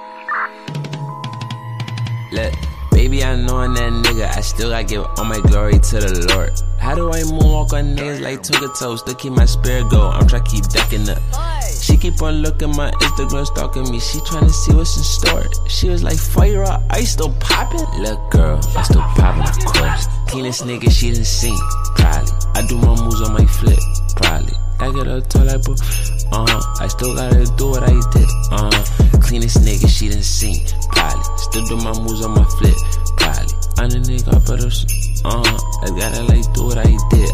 Look, baby, I know I'm that nigga. I still gotta give all my glory to the Lord. How do I moonwalk on niggas like Tonka Toes to keep my spirit go? I'm tryna keep decking up. She keep on looking my Instagram, stalking me. She tryna see what's in store. She was like, fire up, I still poppin'? Look, girl, I still poppin', of course. Cleanest nigga she done seen, probably. I do my moves on my flip, probably. I get a tall like boo, I still gotta do what I did, Cleanest nigga she done seen, probably. Still do my moves on my flip, probably. I'm the nigga, but I gotta like do what I did,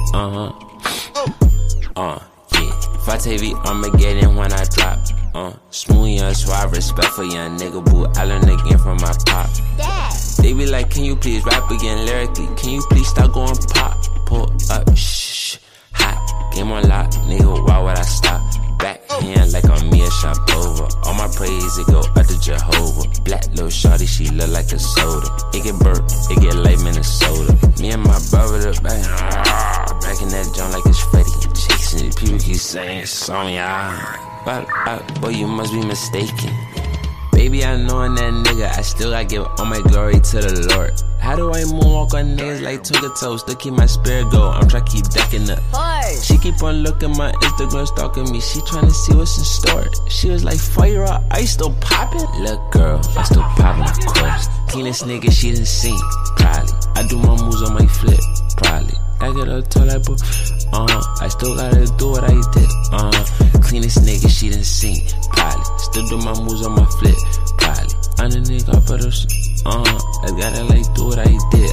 yeah. Fatavy Armageddon when I drop, smooth young suave, respect for young nigga, boo. I learned again from my pop. They be like, can you please rap again lyrically? Can you please stop going pop? Pull up, shh, hot, game on lock, nigga, why would I stop? Backhand like I'm Mia Sharapova. All my praise, it go up to Jehovah. Black little shawty, she look like a soda. It get burnt, it get light Minnesota. Me and my brother, the back in that joint like it's Freddy and Jason. People keep saying, saw me, but boy, you must be mistaken. Baby, I know I'm that nigga. I still gotta give all my glory to the Lord. How do I moonwalk on niggas like Tonka Toes to keep my spirit go? I'm tryna keep decking up. She keep on looking my Instagram, stalking me. She tryna see what's in store. She was like, fire up, I still poppin'? Look, girl, I still poppin', of course. Cleanest nigga she done seen, probably. I do my moves on my flip, probably. I get a tall like boo, I still gotta do what I did, Cleanest nigga she done seen, probably. Still do my moves on my flip, probably. I'm the nigga, but I gotta like do what I did,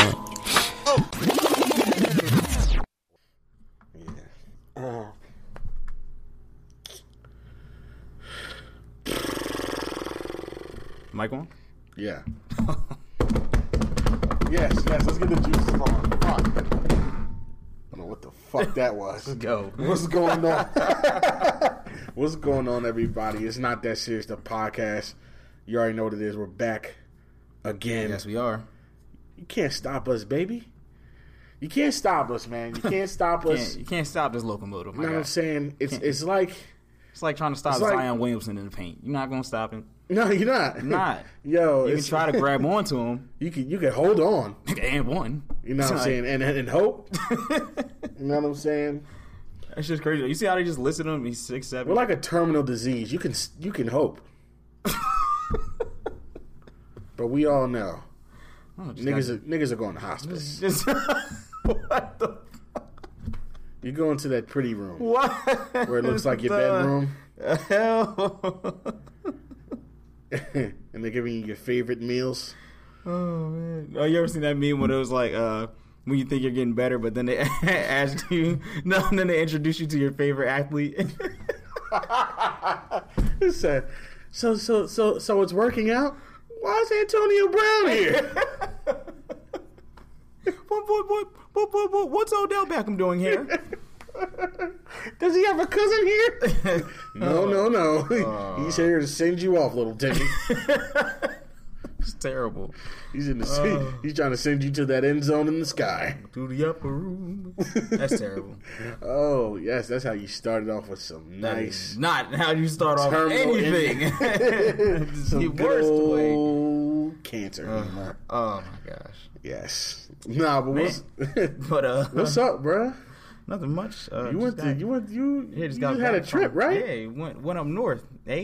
Mic on? Yeah. Yes, let's get the juices on. Fuck. I don't know what the fuck that was. Let's go. What's going on? What's going on, everybody? It's Not That Serious, the podcast. You already know what it is. We're back again. Yes, we are. You can't stop us, baby. You can't stop us, man. You can't stop us. You can't stop this locomotive. You know what I'm saying? It's like trying to stop Zion Williamson in the paint. You're not gonna stop him. No, you're not. You're not. Yo, you can try to grab onto him. You can hold on. And one. You know what I'm saying? And hope. You know what I'm saying? That's just crazy. You see how they just listed him? He's 6'7". We're like a terminal disease. You can hope. But we all know. Niggas are going to hospice. What the fuck? You go into that pretty room. What? Where it looks like your bedroom. Hell. And they're giving you your favorite meals. Oh, man. Oh, you ever seen that meme when it was like, when you think you're getting better, but then they ask you, and then they introduce you to your favorite athlete? It said, so it's working out? Why is Antonio Brown here? What's Odell Beckham doing here? Does he have a cousin here? No. He's here to send you off, little Timmy. It's terrible. He's in the he's trying to send you to that end zone in the sky. To the upper room. That's terrible. Oh, yes, that's how you started off with some nice. Not how you start off anything. Some good old cancer. Oh my gosh. Yes. Nah, but what's up, bruh? Nothing much. You just had a trip, right? Yeah, went up north.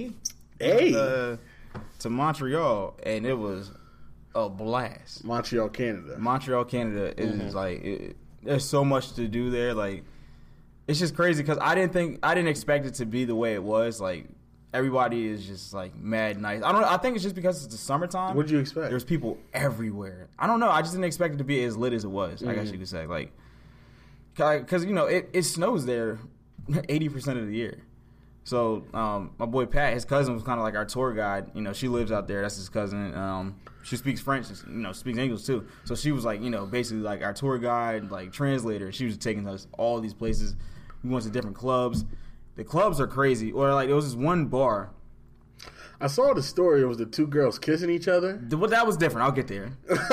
To Montreal, and it was a blast. Montreal, Canada is like there's so much to do there. Like it's just crazy because I didn't expect it to be the way it was. Like everybody is just like mad nice. I think it's just because it's the summertime. What did you expect? There's people everywhere. I don't know. I just didn't expect it to be as lit as it was. I guess you could say like because it snows there 80% of the year. So my boy Pat, his cousin, was kind of like our tour guide. You know, she lives out there. That's his cousin. She speaks French, speaks English too. So she was like, basically like our tour guide, like translator. She was taking us all these places. We went to different clubs. The clubs are crazy. Or like there was this one bar. I saw the story. It was the two girls kissing each other. Well, that was different. I'll get there.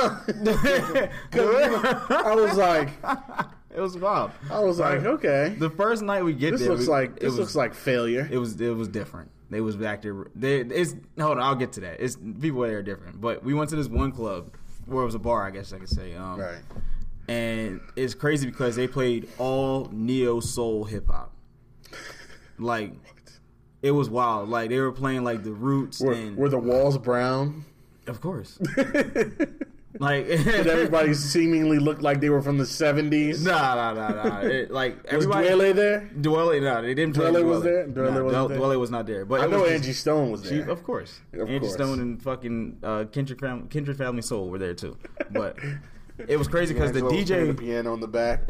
I was like. It was wild. I was like, okay. The first night we get this there, looks like failure. It was different. They was back there. Hold on, I'll get to that. It's people there are different, but we went to this one club where it was a bar, I guess I could say. Right. And it's crazy because they played all neo soul hip hop. Like, it was wild. Like, they were playing like the Roots. Were the walls brown? Of course. Like, did everybody seemingly look like they were from the 70s? Nah. Was Dwele there? Dwele, no, they didn't play Dwele was there? Dwele was not there. But I know Angie Stone was there. Of course. Angie Stone and fucking Kindred Family Soul were there too. But it was crazy because the DJ... the piano in the back.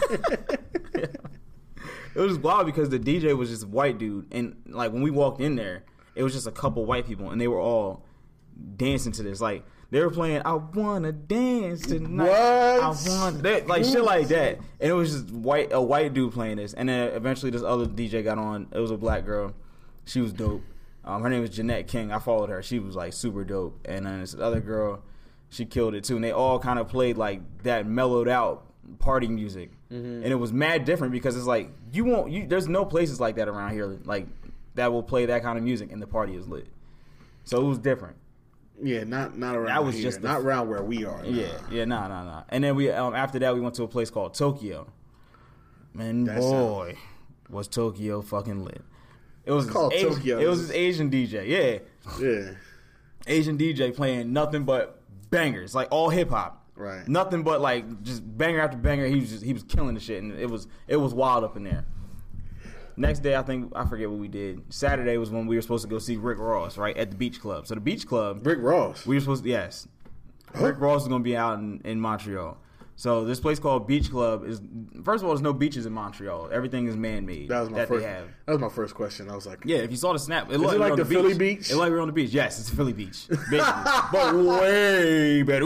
It was wild because the DJ was just a white dude. And like when we walked in there, it was just a couple white people. And they were all dancing to this. Like... They were playing, I wanna dance tonight. What? I wanna like shit like that. And it was just a white dude playing this. And then eventually this other DJ got on. It was a black girl. She was dope. Her name was Jeanette King. I followed her. She was like super dope. And then this other girl, she killed it too. And they all kind of played like that mellowed out party music. Mm-hmm. And it was mad different because it's like there's no places like that around here like that will play that kind of music and the party is lit. So it was different. Yeah, not around that was here. Just not around where we are. Nah. And then we after that we went to a place called Tokyo. Man, boy, was Tokyo fucking lit. It was called Tokyo. It was this Asian DJ. Yeah. Asian DJ playing nothing but bangers, like all hip hop. Right. Nothing but like just banger after banger. He was killing the shit, and it was wild up in there. Next day, I forget what we did. Saturday was when we were supposed to go see Rick Ross, right, at the Beach Club. So the Beach Club... Rick Ross? We were supposed to... Yes. Huh? Rick Ross is going to be out in Montreal. So this place called Beach Club is... First of all, there's no beaches in Montreal. Everything is man-made that was my first question. I was like... Yeah, if you saw the snap... Is it like the Philly beach? It like we're on the beach. Yes, it's Philly Beach. But way better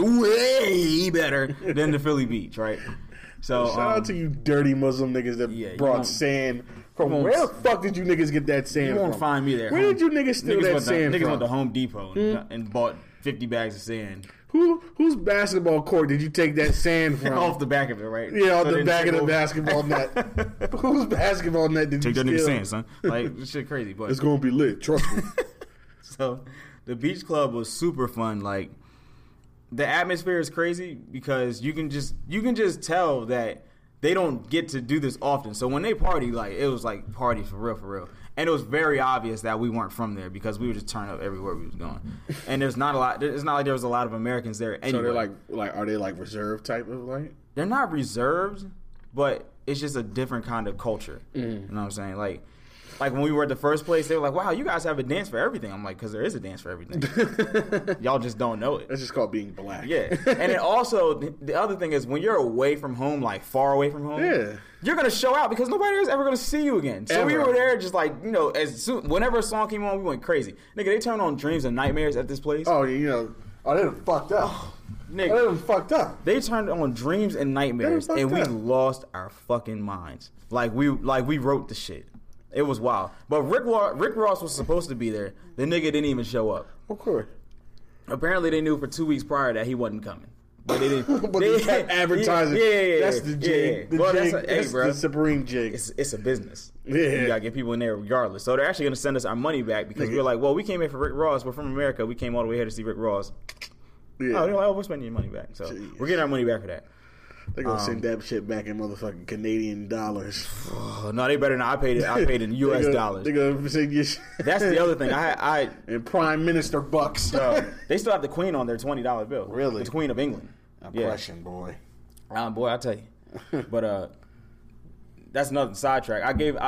than the Philly Beach, right? So shout out to you dirty Muslim niggas that brought sand... From where the fuck did you niggas get that sand from? You won't find me there. Where did you niggas steal that sand from? Niggas went to Home Depot and bought 50 bags of sand. Whose basketball court did you take that sand from? Off the back of it, right? Yeah, off the back of the basketball net. Whose basketball net did you steal? Take that nigga sand, son. Like, this shit crazy. But it's going to be lit. Trust me. So, the Beach Club was super fun. Like, the atmosphere is crazy because you can just tell that they don't get to do this often. So when they party, like, it was like party for real. And it was very obvious that we weren't from there because we would just turn up everywhere we was going. And it's not like there was a lot of Americans there anyway. So they're like are they like reserved type of like? They're not reserved, but it's just a different kind of culture. You know what I'm saying? Like when we were at the first place, they were like, wow, you guys have a dance for everything. I'm like, because there is a dance for everything. Y'all just don't know it. That's just called being black. Yeah. And then also, the other thing is when you're away from home, like far away from home, you're going to show out because nobody is ever going to see you again. So we were there just like, you know, whenever a song came on, we went crazy. Nigga, they turned on Dreams and Nightmares at this place. Oh, you know, they done fucked up. Nigga, they done fucked up. They turned on Dreams and Nightmares and we lost our fucking minds. Like we wrote the shit. It was wild. But Rick Ross was supposed to be there. The nigga didn't even show up. Of course. Apparently they knew for 2 weeks prior that he wasn't coming. But they didn't. But they kept advertising. Yeah. That's the jig. Yeah. That's the supreme jig. It's a business. Yeah. You gotta get people in there regardless. So they're actually gonna send us our money back because we were like, well, we came here for Rick Ross. We're from America. We came all the way here to see Rick Ross. Yeah. Oh, they're like, we're spending your money back. So we're getting our money back for that. They're gonna send that shit back in motherfucking Canadian dollars. No, they better not. I paid in U.S. dollars. They're gonna send you shit. That's the other thing. I and Prime Minister bucks. They still have the Queen on their $20 bill. Really? The Queen of England. Oppression, boy. Boy, I tell you. But that's another sidetrack. I gave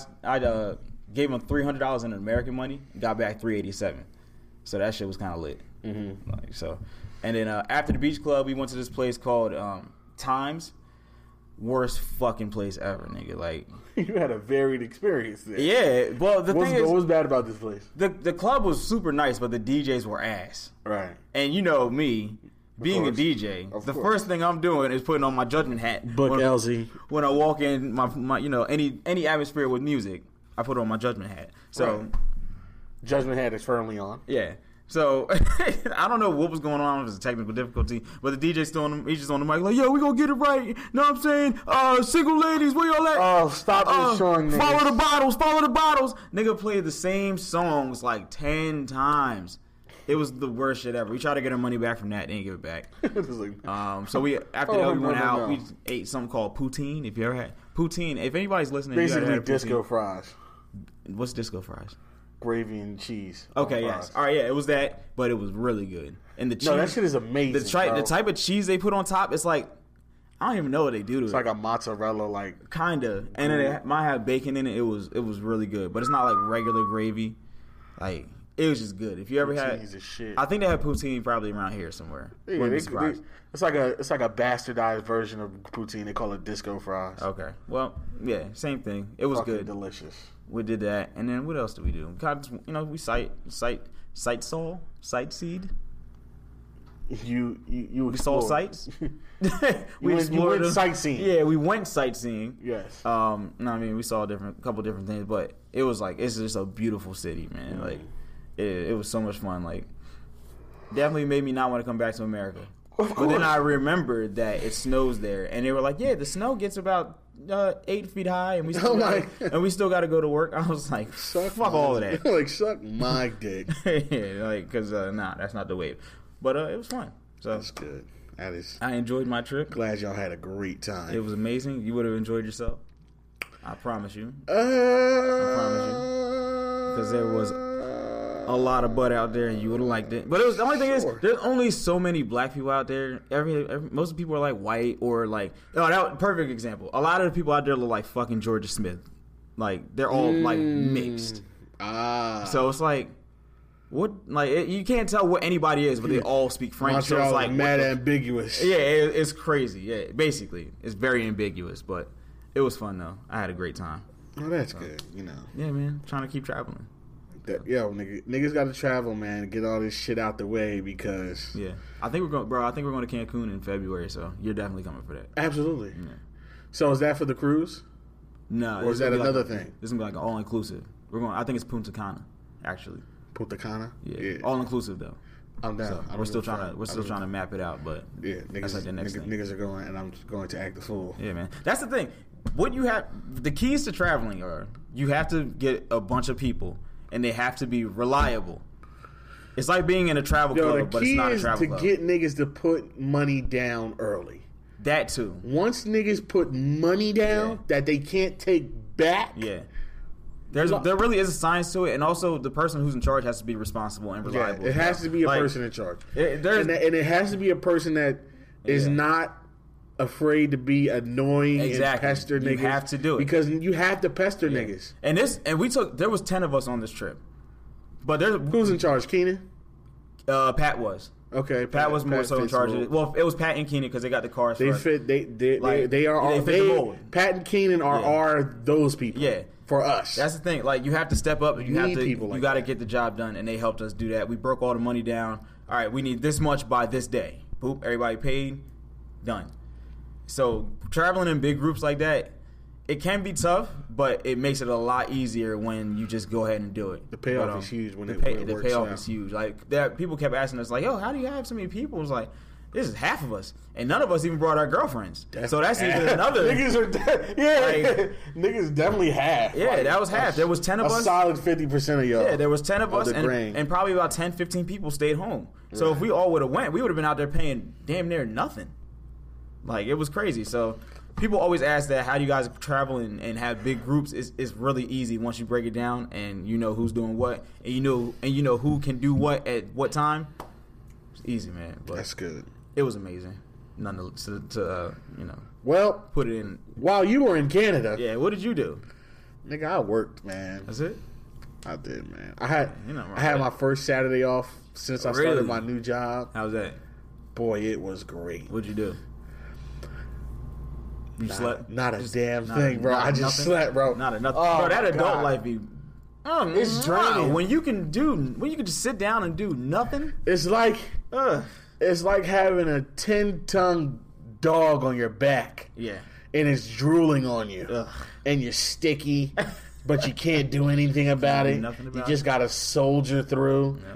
him $300 in American money. Got back $387. So that shit was kind of lit. Mm-hmm. Like, so, and then after the Beach Club, we went to this place called Times. Worst fucking place ever, nigga. Like, you had a varied experience there. Yeah, well, what was bad about this place? The club was super nice, but the DJs were ass. Right. And you know me, being a DJ, first thing I'm doing is putting on my judgment hat. LZ. When I walk in, my you know, any atmosphere with music, I put on my judgment hat. So, judgment hat is firmly on. Yeah. So I don't know what was going on. It was a technical difficulty, but the DJ's still he's just on the mic like, yo, we gonna get it right. Know what I'm saying? Single ladies, where y'all at? Oh, stop showing niggas. Follow the bottles. Nigga played the same songs like 10 times. It was the worst shit ever. We tried to get our money back from that, didn't give it back. So we after that we went out. We ate something called poutine. If you ever had poutine, if anybody's listening, basically you had disco fries. What's disco fries? Gravy and cheese. Okay, yes. All right, yeah, it was that, but it was really good. And the cheese, no, that shit is amazing. The type of cheese they put on top, it's like I don't even know what they do to it. It's like a mozzarella, like kinda, and then it might have bacon in it. It was really good, but it's not like regular gravy. Like it was just good. If you ever had, shit. I think they have poutine probably around here somewhere. Yeah, it's like a bastardized version of poutine. They call it disco fries. Okay, well, yeah, same thing. It was fucking good, delicious. We did that, and then what else did we do? We sightseed. You saw sights. we went sightseeing. Yeah, we went sightseeing. Yes. No, I mean we saw a couple different things, but it was like it's just a beautiful city, man. Like it was so much fun. Like definitely made me not want to come back to America. But then I remembered that it snows there, and they were like, "Yeah, the snow gets about 8 feet high, and we still got to go to work." I was like, "Fuck all of that." Like, suck my dick. Yeah, like because that's not the wave. But it was fun. So that's good. That is. I enjoyed my trip. Glad y'all had a great time. It was amazing. You would have enjoyed yourself. I promise you. I promise you. Because there was a lot of butt out there, and you would have liked it. But it was the only thing is there's only so many black people out there. Most of the people are like white or like. Oh, that was a perfect example. A lot of the people out there look like fucking Georgia Smith. Like they're all like mixed. So it's like. What you can't tell what anybody is, but they all speak French. Montreal so it's like mad ambiguous. Yeah, it's crazy. Yeah, basically, it's very ambiguous, but it was fun though. I had a great time. Oh, that's good. You know. Yeah, man. Trying to keep traveling. Niggas got to travel, man. Get all this shit out the way because. Yeah, I think we're going to Cancun in February, so you're definitely coming for that. Absolutely. Yeah. So is that for the cruise? No. Or is that another thing? This is gonna be like an all inclusive. I think it's Punta Cana, actually. Punta Cana? Yeah. All inclusive though. I'm down. So we're still trying to map it out, but yeah, that's like the next thing. Niggas are going, and I'm going to act the fool. Yeah, man. That's the thing. What you have, the keys to traveling are you have to get a bunch of people, and they have to be reliable. It's like being in a travel club, but it's not a travel club. The key is to get niggas to put money down early. That too. Once niggas put money down that they can't take back. Yeah. There really is a science to it, and also the person who's in charge has to be responsible and reliable. Yeah, it has to be a person in charge. And it has to be a person that is not afraid to be annoying and pester niggas. You have to do it. Because you have to pester niggas. And there was 10 of us on this trip. But who's in charge? Keenan? Pat was. Okay, Pat was more so in charge of it. Well, it was Pat and Keenan because they got the cars. They fit. They fit the mold. Pat and Keenan are those people. Yeah. For us, that's the thing. Like you have to step up. You got to get the job done, and they helped us do that. We broke all the money down. All right, we need this much by this day. Boop, everybody paid, done. So traveling in big groups like that, it can be tough, but it makes it a lot easier when you just go ahead and do it. The payoff is huge when the payoff is huge. Like people kept asking us, like, "Yo, how do you have so many people?" It was like, this is half of us, and none of us even brought our girlfriends. So that's even another. Niggas are niggas definitely half. Yeah, that was half. There was 10 of us. A solid 50% of y'all. Yeah, there was 10 of us, and probably about 10, 15 people stayed home. So if we all would have went, we would have been out there paying damn near nothing. Like it was crazy. So people always ask that, how do you guys travel and have big groups? It's really easy once you break it down and you know who's doing what, and you know who can do what at what time. It's easy, man. But that's good. It was amazing. Nonetheless, well, put it in. While you were in Canada, yeah. What did you do, nigga? I worked, man. That's it. I did, man. I had my first Saturday off since I started my new job. How was that? Boy, it was great. What'd you do? You slept? Not a damn thing, bro. I just slept, bro. Not enough. Oh, bro, that adult life be. It's draining. When you can just sit down and do nothing. It's like. It's like having a 10-ton dog on your back. Yeah. And it's drooling on you. Ugh. And you're sticky, but you can't do anything about it. Nothing about you just got to soldier through.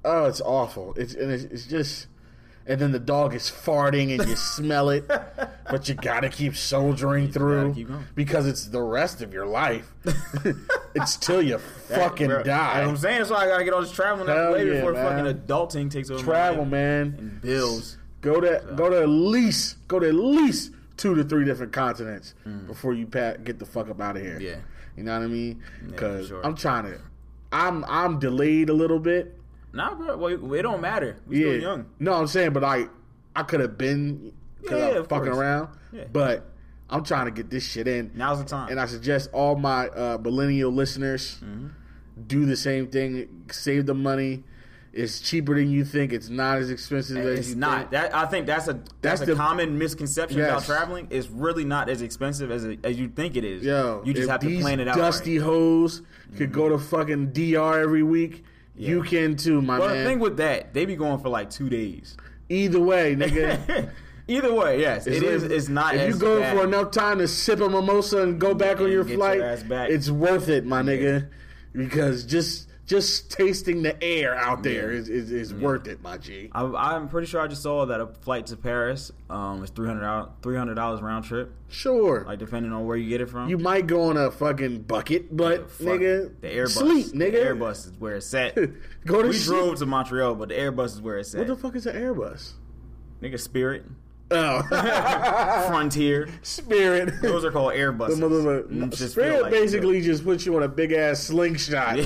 Oh, it's awful. It's just, and then the dog is farting and you smell it, but you gotta keep soldiering through keep going. because it's the rest of your life. It's till you fucking die. You know what I'm saying? That's why I gotta get all this traveling out Hell the way yeah, before man. fucking adulting takes over. Travel, my life. man. And bills. Go to at least 2 to 3 different continents before you get the fuck up out of here. Yeah. You know what I mean? Because sure. I'm delayed a little bit. Nah, bro. Well, it don't matter. We still young. No, I'm saying, but I could have been because Yeah, I'm of fucking course. around. Yeah. But I'm trying to get this shit in. Now's the time. And I suggest all my millennial listeners do the same thing. Save the money. It's cheaper than you think. It's not as expensive as It's you not. think. I think that's a the common misconception Yes. about traveling. It's really not as expensive as you think it is. Yo, you just if have to these plan it out. dusty right. hoes could go to fucking DR every week. Yeah. You can too, my Well, man. the thing with that, they be going for like 2 days. Either way, nigga. Either way, yes, it is. It's not. If as you go bad. for enough time to sip a mimosa and go back on And your get flight, your ass back. it's worth it, my nigga. Because just tasting the air out there is worth it, my G. I'm pretty sure I just saw that a flight to Paris is $300 round trip. Sure. Like depending on where you get it from. You might go on a fucking bucket, but Fuck, nigga, the Airbus. sleep, nigga. The Airbus is where it's at. Go to We sleep. drove to Montreal, but the Airbus is where it's at. What the fuck is an Airbus? Nigga, Spirit, Oh, Frontier. Spirit. Those are called The Airbuses. motherfucker. Just Spirit feel like- basically just puts you on a big ass slingshot.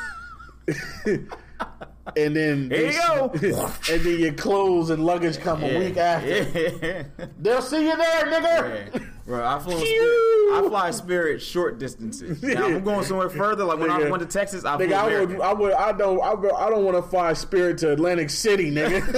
And then Here you go. and then your clothes and luggage come a week after. Yeah. They'll see you there, nigga. Yeah. Bro, I fly Spirit short distances. Now, if I'm going somewhere further, like when I Nigga. went to Texas, I flew Nigga, American. I don't want to fly Spirit to Atlantic City, nigga.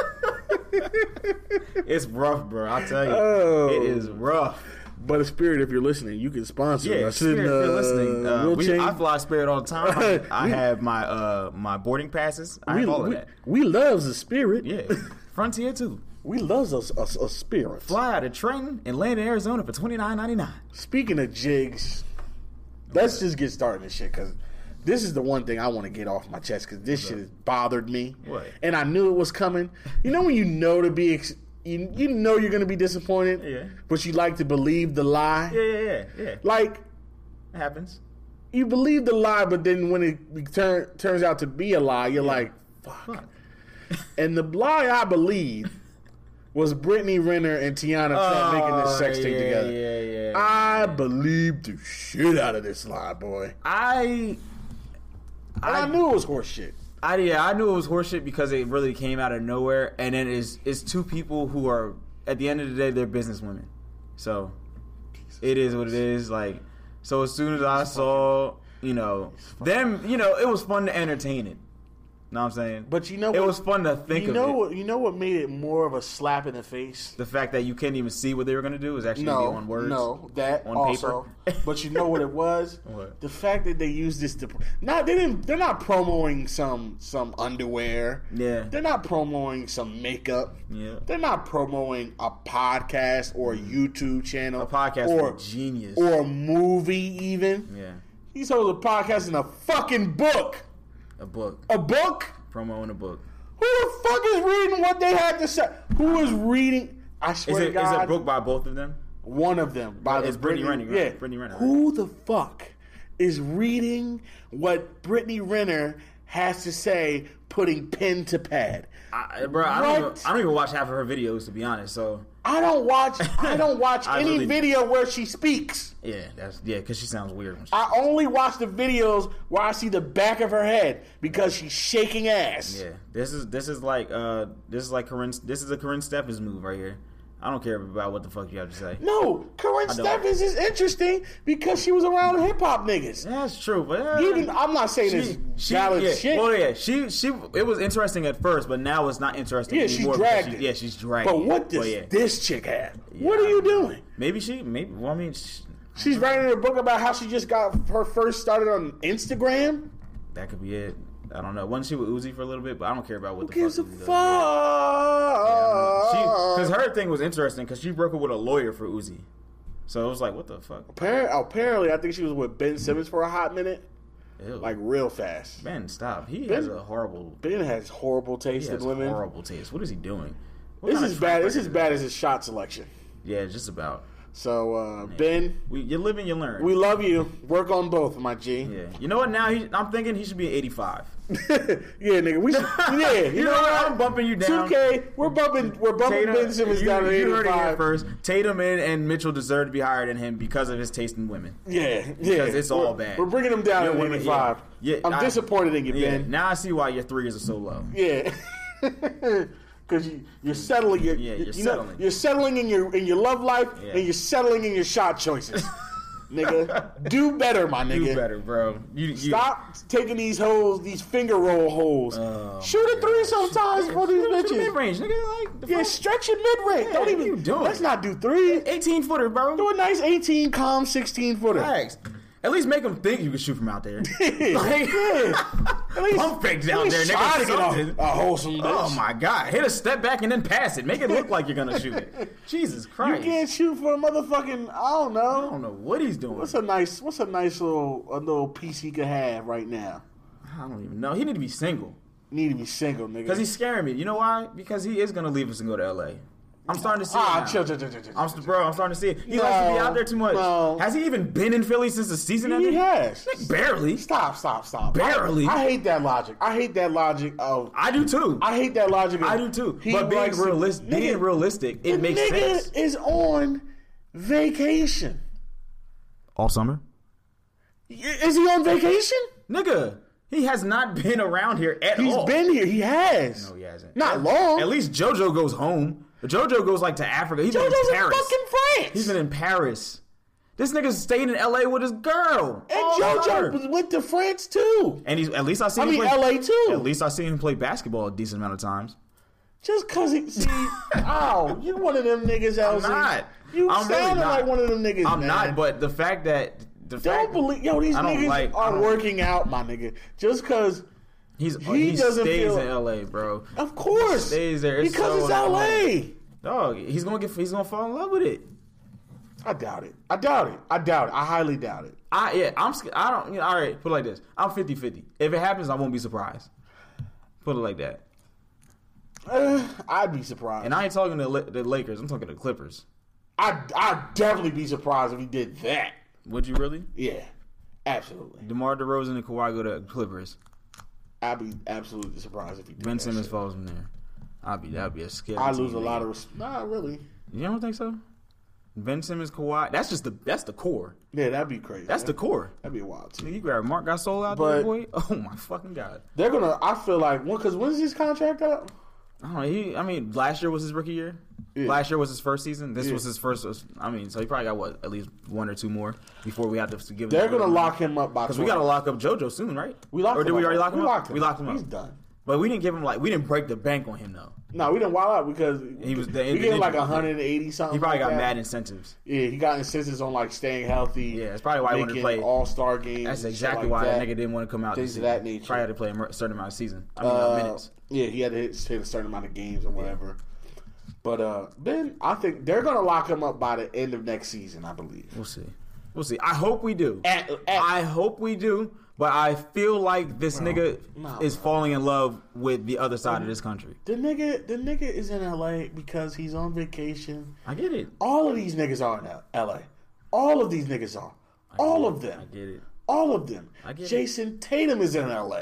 It's rough, bro. I tell you, Oh. it is rough. But Spirit, if you're listening, you can sponsor Yeah, us. Spirit, if you're listening, we'll change. I fly Spirit all the time. I have my my boarding passes. I have all of that. We loves the Spirit. Yeah, Frontier too. We loves a Spirit. Fly out of Trenton and land in Arizona for $29.99. Speaking of jigs, let's just get started this shit because this is the one thing I want to get off my chest because this shit has bothered me. What? And I knew it was coming. You know when you know to be, you know you're gonna be disappointed, Yeah. but you like to believe the lie. Yeah. Like It happens. you believe the lie, but then when it turns out to be a lie, you're like, fuck. And the lie I believe was Brittany Renner and Tiana Trump making this sex tape together. Yeah. I believed the shit out of this lie, boy. I knew it was horse shit. I knew it was horseshit because it really came out of nowhere, and then it's two people who are at the end of the day they're businesswomen, so it is what it is. Like, so as soon as I saw them, it was fun to entertain it. Know what I'm saying? But you know it what? was fun to think of it. You know what made it more of a slap in the face? The fact that you couldn't even see what they were going to do was actually be on words. No, that on also. paper. But you know what it was? What? The fact that they used this to they're not promoting some underwear. Yeah. They're not promoting some makeup. Yeah. They're not promoting a podcast or a YouTube channel. A podcast or for genius. or a movie even. Yeah. He's holding a podcast in a fucking book. A book. A book? Promo in a book. Who the fuck is reading what they had to say? Who is reading? I swear to Is God. it a book by both of them? One of them. It's Brittany Renner, right? Yeah. Brittany Renner, right? Who the fuck is reading what Brittany Renner has to say, putting pen to pad? I don't What? even watch half of her videos, to be honest. So I don't watch I any really- video where she speaks. because she sounds weird. When she, I only watch the videos where I see the back of her head because she's shaking ass. yeah, this is like a Corinne Stephens move right here. I don't care about what the fuck you have to say. No, Corinne don't. Stephens is interesting because she was around hip hop niggas. That's true, but I'm not saying it's valid shit. Well, yeah, she it was interesting at first, but now it's not interesting Yeah, she anymore. dragged because it. she's dragged. But it. what does Well, this chick have? What are you doing? Maybe. Well, I mean, She's writing a book about how she just got her first started on Instagram. that could be it. I don't know. Wasn't she with Uzi for a little bit? But I don't care about what Who gives a Uzi does. fuck? Because her thing was interesting because she broke up with a lawyer for Uzi. So it was like, what the fuck? Apparently, I think she was with Ben Simmons for a hot minute. Ew. like real fast. Ben, stop. He has a horrible. Ben has horrible taste in women. Horrible taste. What is he doing? This is bad. This is bad as his shot selection. Yeah, just about. So Ben, you live and you learn. we love you. Work on both, my G. Yeah. You know what? Now I'm thinking he should be 85. Yeah, nigga. We should, yeah. You know what? I'm bumping you down. 2K. We're bumping Ben Simmons down to 85. You heard it here first. Tatum and Mitchell deserve to be higher than him because of his taste in women. Yeah. Because it's all bad. We're bringing him down to 85. Yeah. I'm disappointed in you, Ben. Now I see why your threes are so low. Yeah. Because you're settling. You're settling in your love life, and you're settling in your shot choices. Nigga, do better, my nigga. Do better, bro. Stop taking these holes, these finger roll holes. Shoot a three sometimes for these bitches. Mid-range, nigga. Stretch your mid-range. Don't even. What are you doing? Let's not do three. 18-footer, bro. Do a nice 18, calm 16-footer. Thanks. At least make them think you can shoot from out there. At least pump fake down there, try nigga. to get a wholesome bitch. Oh my god! Hit a step back and then pass it. Make it look like you're gonna shoot it. Jesus Christ! You can't shoot for a motherfucking. I don't know. I don't know what he's doing. What's a nice little piece he could have right now? I don't even know. He need to be single. Need to be single, nigga. Because he's scaring me. You know why? Because he is gonna leave us and go to LA. I'm starting to see it. Chill. I'm starting to see it. He likes to be out there too much. No. Has he even been in Philly since the season ended? He has. Barely. Stop. Barely. I hate that logic. Oh, I do too. I hate that logic. I do too. But being realistic, it makes sense. Nigga is on vacation. All summer? Is he on vacation? Nigga, he has not been around here at all. He's been here. He has. No, he hasn't. Not long. At least JoJo goes home. JoJo goes like to Africa. He's been in Paris. In fucking France. He's been in Paris. This nigga stayed in LA with his girl. And JoJo went to France too. And he's at least I seen him play LA too. At least I seen him play basketball a decent amount of times. Just cause you one of them niggas, LZ. I'm not. You I'm sounded really not. like one of them niggas. I'm man. not, but the fact that these niggas are working out, my nigga. Just cause he doesn't stays feel in LA, bro. Of course, he stays there because it's LA. Dog, he's gonna fall in love with it. I doubt it. I highly doubt it. All right, put it like this. I'm 50-50. If it happens, I won't be surprised. Put it like that. I'd be surprised. And I ain't talking to the Lakers. I'm talking to the Clippers. I'd definitely be surprised if he did that. Would you really? Yeah, absolutely. DeMar DeRozan and Kawhi go to Clippers. I'd be absolutely surprised if he did Ben that Simmons shit. falls in there. That'd be a scary. I lose a lot of Not really. You don't think so? Ben Simmons, Kawhi. That's the core. Yeah, that'd be crazy. That's the core. That'd be wild too. You grab Marc Gasol out there, boy. Oh my fucking god. They're gonna. I feel like because when's his contract up? I don't know. Last year was his rookie year. Yeah. Last year was his first season. This was his first. So he probably got at least one or two more before we have to give. They're gonna lock him up by. Because we got to lock up JoJo soon, right? We locked. Or did we already lock him up? We locked him up. He's done. But we didn't give him we didn't break the bank on him though. No, we didn't wild out because we gave him like 180 something. He probably got mad incentives. Yeah, he got incentives on like staying healthy. Yeah, that's probably why he wanted to play All-Star games. That's exactly why that nigga didn't want to come out. Things of that nature. Probably had to play a certain amount of season. Minutes. Yeah, he had to hit a certain amount of games or whatever. But Ben, I think they're gonna lock him up by the end of next season. I believe. We'll see. I hope we do. I hope we do. But I feel like this nigga is falling in love with the other side of this country. The nigga is in LA because he's on vacation. I get it. All of these niggas are in LA. All of these niggas are. All of them. I get it. All of them. I get Jason Tatum is in LA.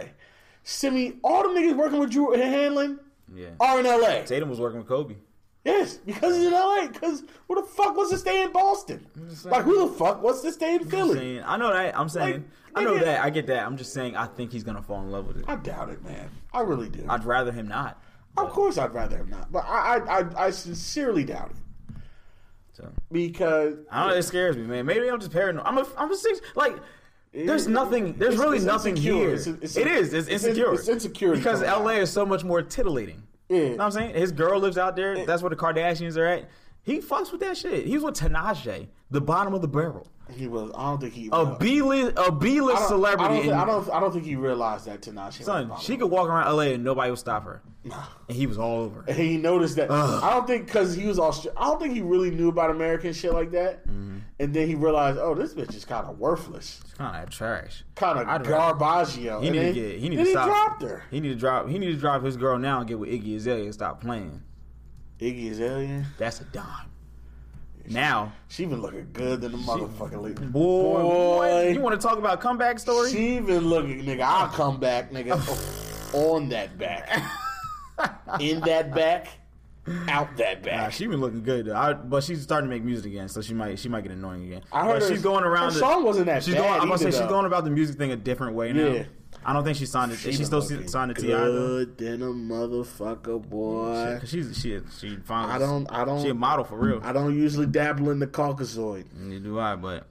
All the niggas working with Drew Hanlon are in LA. Tatum was working with Kobe. Yes, because he's in LA. Because who the fuck wants to stay in Boston? Like, who the fuck wants to stay in Philly? I know that. I'm saying, I know that. I get that. I'm just saying, I think he's going to fall in love with it. I doubt it, man. I really do. I'd rather him not. Of course I'd rather him not. But I sincerely doubt it. So, because I don't know, it scares me, man. Maybe I'm just paranoid. I'm a six. Like, there's really nothing here. It's insecure. It's insecure. Because LA is so much more titillating. Yeah. You know what I'm saying? His girl lives out there. That's where the Kardashians are at. He fucks with that shit. He was with Tinashe, the bottom of the barrel. He was. I don't think he a B-list celebrity. I don't think he realized that Tinashe. Son, she could walk around LA and nobody would stop her. And he was all over. And he noticed that. I don't think because he was Australian. I don't think he really knew about American shit like that. Mm-hmm. and then he realized, oh, this bitch is kind of worthless, kind of trash, kind of garbaggio. He need to stop. He dropped her. He need to drop his girl now and get with Iggy Azalea and stop playing. Iggy Azalea, that's a dime. Now she been looking good than the motherfucking league. Boy, you want to talk about comeback story? She been looking, nigga. I'll come back, nigga, on that back, in that back. Out that back. Nah, she been looking good, but she's starting to make music again, so she might get annoying again. I heard she's going around. Her song wasn't that bad. I'm gonna say she's going about the music thing a different way now. Yeah. I don't think she signed it. She's still signed to T.I. Good than a motherfucker, boy. She finally. I don't. She a model for real. I don't usually dabble in the Caucasoid. Neither do I, but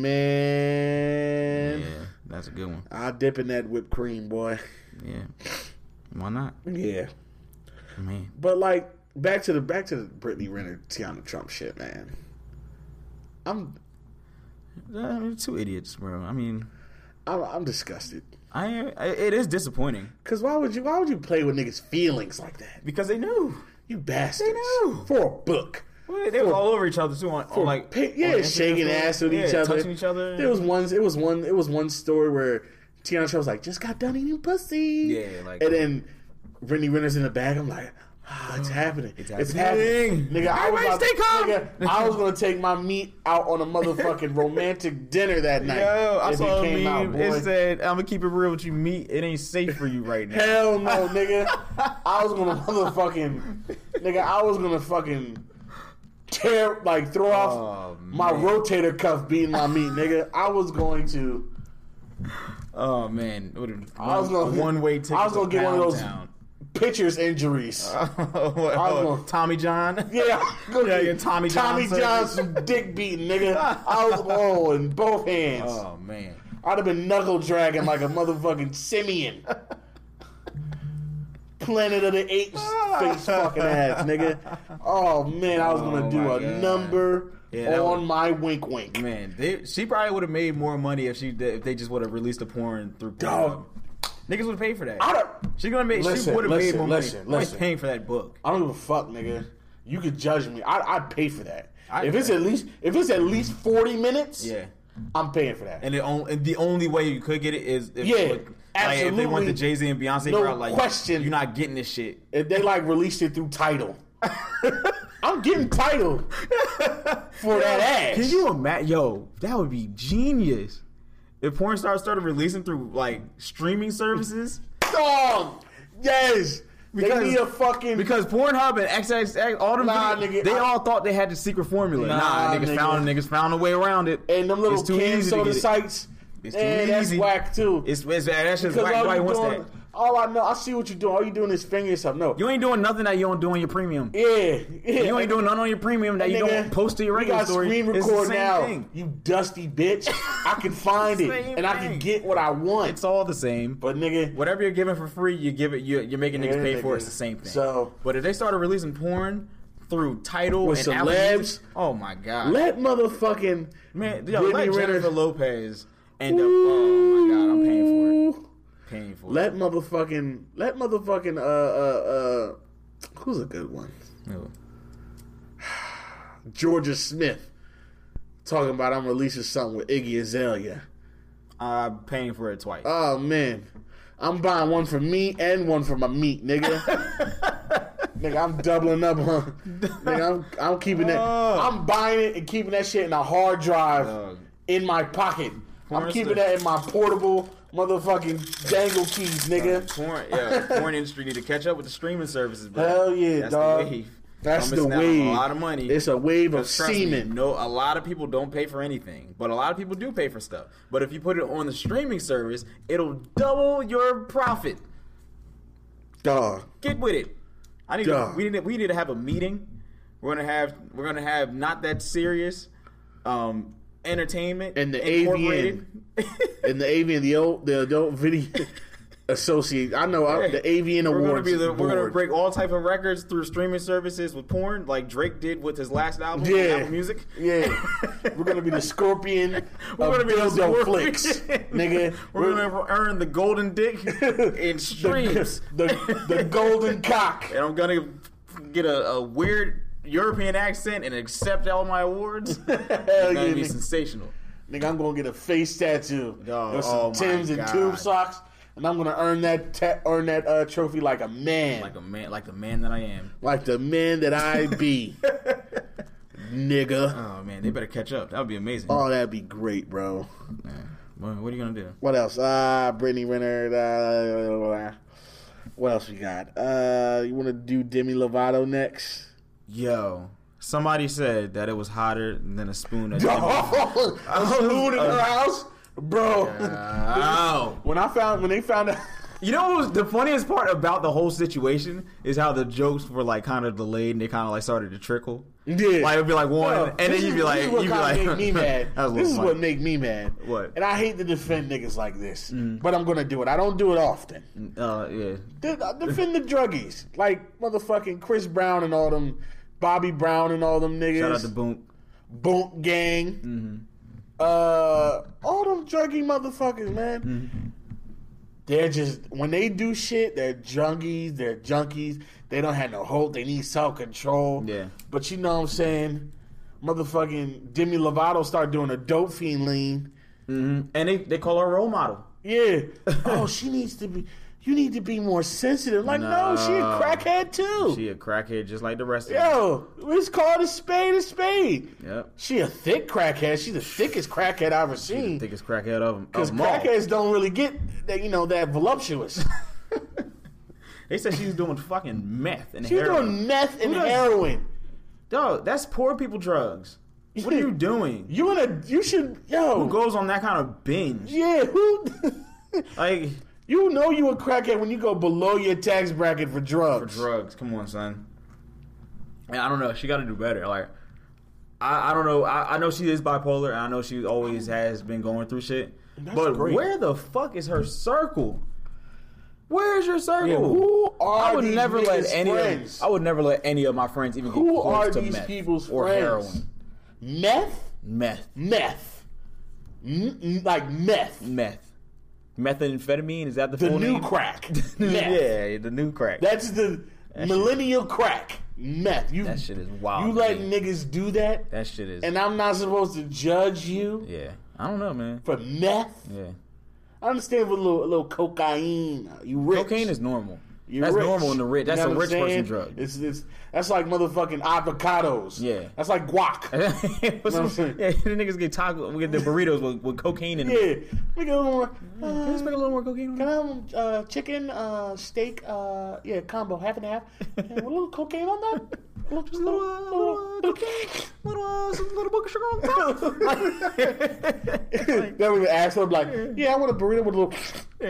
man, yeah, that's a good one. I dip in that whipped cream, boy. Yeah, why not? Yeah, man. But like. Back to the Brittany Renner, Tiana Trump shit, man. I'm two idiots, bro. I mean, I'm disgusted. It is disappointing. Cause why would you play with niggas' feelings like that? Because they knew, you bastards. They knew for a book. Well, they were all over each other too, on shaking ass with each other, touching each other. It was one story where Tiana Trump was like, just got done eating pussy. Yeah, like, and then Brittany Renner's in the bag. I'm like. It's happening. It's happening. Nigga, I was going to take my meat out on a motherfucking romantic dinner that night. Yo, I saw a meme. It said, I'm going to keep it real with you, meat. It ain't safe for you right now. Hell no, nigga. I was going to fucking throw off my rotator cuff beating my meat, nigga. I was going to. Oh, man. One-way ticket. I was going to get one of those. Pitcher's injuries. Tommy John? Yeah. Tommy John's some dick beating, nigga. I was in both hands. Oh, man. I'd have been knuckle dragging like a motherfucking simian. Planet of the Apes face fucking ass, nigga. Oh, man, I was going to do a number on my wink wink. Man, she probably would have made more money if they just would have released the porn through Pornhub. Niggas would have paid for that. She would have made more money. Listen, paying for that book. I don't give a fuck, nigga. You could judge me. I'd pay for that. If it's at least 40 minutes, yeah, I'm paying for that. And the only way you could get it is absolutely. If they went to Jay-Z and Beyonce, no question, you're not getting this shit. If they released it through Tidal, I'm getting Tidal for that ass. Can you imagine? Yo, that would be genius. If porn stars started releasing through streaming services, yes, they need a fucking because Pornhub and XXX, all them they all thought they had the secret formula. Niggas found a way around it. And them little can soda sites, it's too easy. That's whack too. That's just whack. Nobody wants that. All I know, I see what you're doing. All you're doing is fingering yourself. No, you ain't doing nothing that you don't do on your premium. Yeah. You ain't doing nothing on your premium that you don't post to your regular story. Screen record now, you dusty bitch. I can find it and I can get what I want. It's all the same. But nigga, whatever you're giving for free, you give it. You're making niggas pay for it. It's the same thing. So, but if they started releasing porn through Tidal with and celebs, oh my god, let motherfucking let Jennifer Lopez end up. Oh my god, I'm paying for it. Let motherfucking who's a good one? Who? Georgia Smith talking about I'm releasing something with Iggy Azalea. I'm paying for it twice. Oh man, I'm buying one for me and one for my meat, nigga. Nigga, I'm doubling up, huh? Nigga, I'm keeping that. I'm buying it and keeping that shit in a hard drive in my pocket. I'm keeping that in my portable motherfucking dangle keys, nigga. Porn industry need to catch up with the streaming services, bro. Hell yeah, dog. That's the wave. A lot of money. It's a wave of semen. A lot of people don't pay for anything, but a lot of people do pay for stuff. But if you put it on the streaming service, it'll double your profit. Dog. Get with it. We need to have a meeting. We're gonna have not that serious entertainment and the AVN and the AVN, the Adult Video Associate. I know the AVN Awards. We're gonna break all type of records through streaming services with porn, like Drake did with his last album on Apple Music. Yeah, we're gonna be the Scorpion. We're gonna be the flicks, nigga. We're gonna earn the golden dick in streams, the golden cock, and I'm gonna get a weird European accent and accept all my awards, Hell it's gonna yeah, be nigga. sensational. Nigga, I'm gonna get a face tattoo with some oh my Timbs and God. tube socks, and I'm gonna earn that trophy like a man, Like the man that I am. like the man that I be, nigga. Oh man, they better catch up. That would be amazing. Oh, that'd be great, bro. What are you gonna do? What else? Brittany Renner. What else we got? You want to do Demi Lovato next? Yo, somebody said that it was hotter than a spoon at A spoon in her house, bro. Wow. When they found out. You know what was the funniest part about the whole situation is how the jokes were like kind of delayed and they kind of like started to trickle. Yeah. Like it'd be like one, Yo, and then you'd be like, make me mad. That was a This is little what funny. make me mad. What? And I hate to defend niggas like this, but I'm gonna do it. I don't do it often. Yeah. Defend the druggies, like motherfucking Chris Brown and all them, Bobby Brown and all them niggas. Shout out to Boom. Boom Gang. All them druggy motherfuckers, man. They're just, when they do shit, they're junkies. They don't have no hope. They need self-control. Yeah. But you know what I'm saying? Motherfucking Demi Lovato started doing a dope fiend lean. And they call her a role model. Yeah. Oh, she needs to be, you need to be more sensitive. Like, no, she a crackhead too. She a crackhead just like the rest of them. Yo, it's called a spade a spade. Yep. She a thick crackhead. She's the thickest crackhead I've ever seen. Thickest crackhead of them. Because crackheads don't really get that, that voluptuous. They said she was doing fucking meth and She's heroin. doing meth and Who does- heroin. Dog, that's poor people drugs. What are you doing? You should, Who goes on that kind of binge? Yeah, who? Like, You know you a crackhead when you go below your tax bracket for drugs. Come on, son. And I don't know. She got to do better. Like, I don't know. I know she is bipolar, and I know she always has been going through shit. That's But great. where the fuck is her circle? Where's your circle? Yeah, who are I would these never let niggas' any. friends? I would never let any of my friends even get Who close are to these meth people's or friends? heroin. Meth? Meth. Like meth. Methamphetamine, is that the The full new name? crack. Meth. Yeah, the new crack. That's the millennial crack. Meth. That shit is wild. You let man. niggas do that, That shit is. and I'm not supposed to judge you Yeah, I don't know, man. for meth? Yeah, I understand with a little cocaine. You rich. cocaine is normal. You're That's rich. normal in the rich. That's You know a what rich I'm person saying? drug. It's that's like motherfucking avocados. Yeah. That's like guac. What's know what I'm saying? yeah, the niggas get we get the burritos with cocaine in them. Yeah. Make it a little more. Can you spray a little more cocaine on Can it? I have chicken, steak, combo, half and half, and with a little cocaine on that? Just a little cocaine, some little book of sugar on top. Then we would ask them like, yeah, I want a burrito with a little.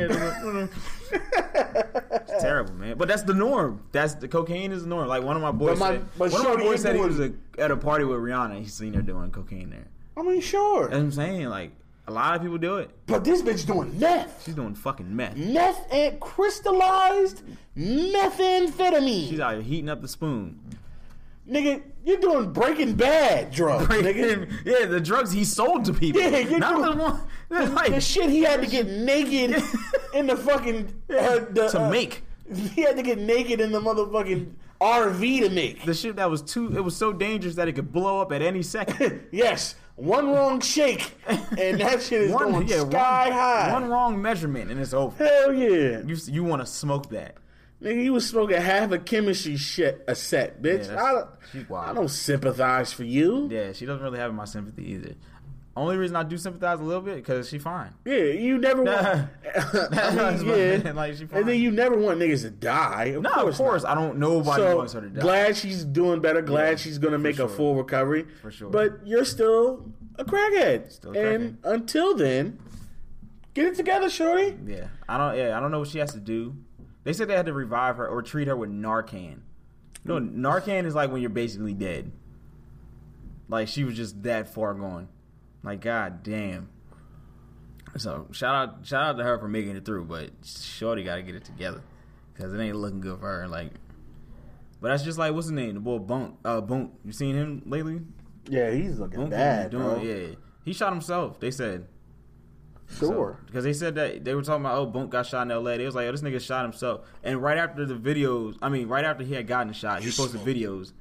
It's terrible, man. But that's the norm. That's the cocaine is the norm. Like one of my boys But one of my Shorty boys said he ain't was doing- at a party with Rihanna. He seen her doing cocaine there. I mean, sure, That's what I'm saying. Like a lot of people do it. but this bitch doing meth. She's doing fucking meth. Meth and crystallized methamphetamine. She's out here heating up the spoon. Nigga, you're doing Breaking Bad drugs, nigga. Yeah, the drugs he sold to people. Yeah, you're not doing- the one. Like, The shit he had to get naked in the fucking to make He had to get naked in the motherfucking RV to make. the shit that was it was so dangerous that it could blow up at any second. Yes, one wrong shake and that shit is going sky high. One wrong measurement and it's over. Hell yeah, You want to smoke that? nigga, you was smoking half a chemistry shit a set, bitch. Yeah, she's wild. I don't sympathize for you. Yeah, she doesn't really have my sympathy either. Only reason I do sympathize a little bit because she's fine. Yeah, you never want. That's my yeah, man, like, she fine. and then you never want niggas to die. No, of course. not. I don't. Nobody So wants her to die. glad she's doing better. Glad Yeah, she's gonna make a sure. full recovery. For sure. But you're still a crackhead. Still a crackhead. And until then, get it together, shorty. Yeah, I don't know what she has to do. They said they had to revive her or treat her with Narcan. You know, Narcan is like when you're basically dead. Like she was just that far gone. Like god damn. So shout out to her for making it through, but shorty got to get it together because it ain't looking good for her. Like, but that's just like what's his name, the boy Bunk. Bunk. You seen him lately? Yeah, he's looking Bunk bad, doing, bro. yeah, he shot himself. They said. Sure. Because they said that they were talking about, oh, Bunk got shot in L.A. They was like, oh, this nigga shot himself. And right after the videos, right after he had gotten shot, he posted videos.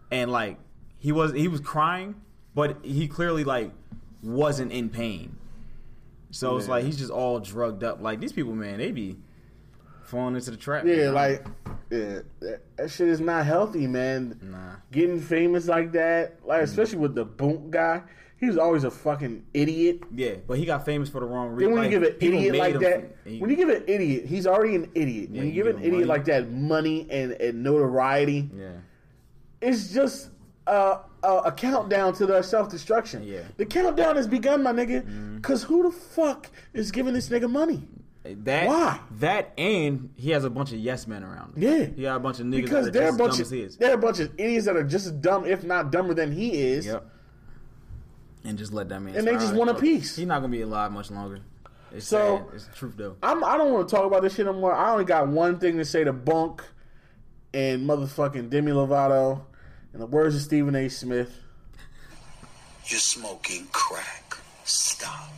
and like he was crying, but he clearly like wasn't in pain. So it's like he's just all drugged up. Like these people, man, they be falling into the trap. Yeah, like that shit is not healthy, man. Nah. Getting famous like that, like especially with the Boonk guy, he was always a fucking idiot. Yeah, but he got famous for the wrong reason. Then when like, you give an idiot like that, when when you give an idiot, he's already an idiot. When you give an idiot money. like that money and notoriety, it's just a countdown to their self-destruction. Yeah. The countdown has begun, my nigga. Because who the fuck is giving this nigga money? Why? That and he has a bunch of yes men around him. Yeah. He got a bunch of niggas Because that they're are a just bunch dumb of as he is. they're a bunch of idiots that are just as dumb, if not dumber than he is. Yep. And just let that man. And they just want a piece. He's not gonna be alive much longer. It's So- sad. It's the truth though. I don't want to talk about this shit no more. I only got one thing to say to Bunk and motherfucking Demi Lovato. In the words of Stephen A. Smith, You're smoking crack. Stop.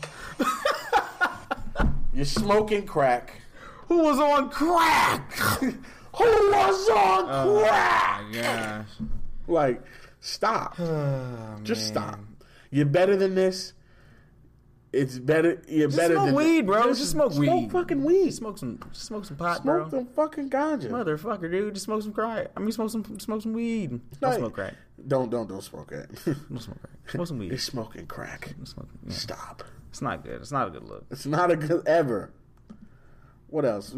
you're smoking crack. Who was on crack? Who was on crack? My gosh. Like, stop. Oh, Just stop. You're better than this. It's better. You're Just better smoke than weed, bro. Just smoke weed. Smoke fucking weed. Smoke some pot, Smoke bro. some fucking ganja. Motherfucker, dude. Just smoke some crack. I mean, smoke some weed. Don't Like, smoke crack. Don't smoke that. Don't smoke crack. Smoke some weed. You're smoking crack. Yeah. Stop. It's not good. It's not a good look. It's not a good ever. What else?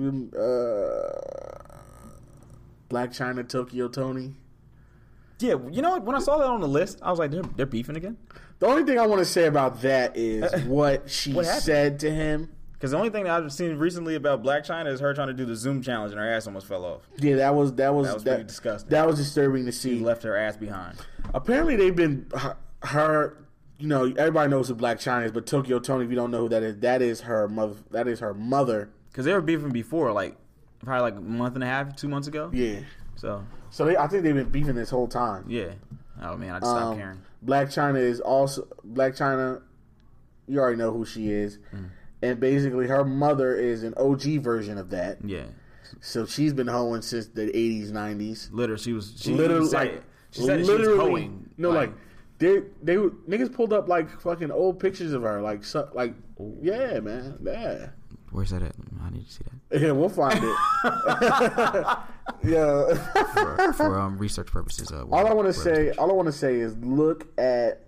Black China, Tokyo Tony. Yeah, you know what? When I saw that on the list, I was like, they're beefing again. The only thing I want to say about that is what she What happened? said to him. Because the only thing that I've seen recently about Black China is her trying to do the Zoom challenge and her ass almost fell off. Yeah, that was pretty disgusting. That was disturbing to see. She left her ass behind. Apparently, they've been her. You know, everybody knows who Black China is, but Tokyo Tony, if you don't know who that is her mother. That is her mother. Because they were beefing before, like probably like a month and a half, 2 months ago. Yeah. So I think they've been beefing this whole time. yeah. Oh man, I just stopped caring. Black China is also Black China. You already know who she is, and basically her mother is an OG version of that. Yeah. So she's been hoeing since the 80s, 90s. Literally, she Literally, said like it. She said she was hoeing. No, like they niggas pulled up like fucking old pictures of her, like yeah, man, yeah. Where's that at? I need to see that. Yeah, we'll find it. Yeah. For research purposes. All I want to say is look at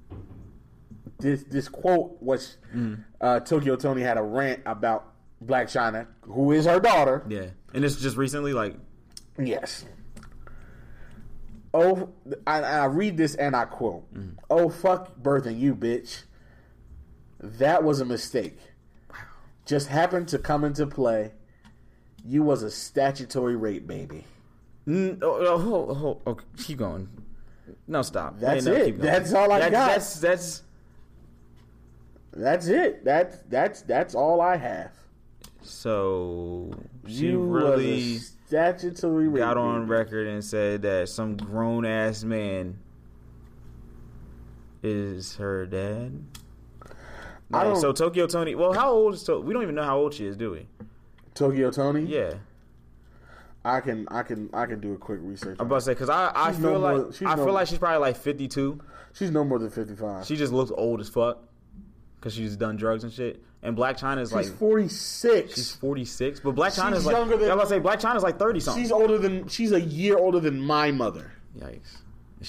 this quote. Which Tokyo Tony had a rant about Black China, who is her daughter. Yeah, and it's just recently, like. Yes. Oh, I read this and I quote, "Oh, fuck birthing you, bitch. That was a mistake. Just happened to come into play. You was a statutory rape baby." Okay, keep going. No, stop. That's No, it. keep going. That's all I got. That's it. That's all I have. So she You really was a statutory rape got on baby. record and said that some grown ass man is her dad. I don't- So Tokyo Tony. Well, how old is we don't even know how old she is, do we? Tokyo Tony. Yeah, I can do a quick research. I'm about to say because I She's feel no like more- she's I no- feel like she's probably like 52. She's no more than 55. She just looks old as fuck because she's done drugs and shit. And Black China is She's like 46. she's 46, but Black China is like younger than- I was about to say Black China's like 30 something. She's a year older than my mother. Yikes.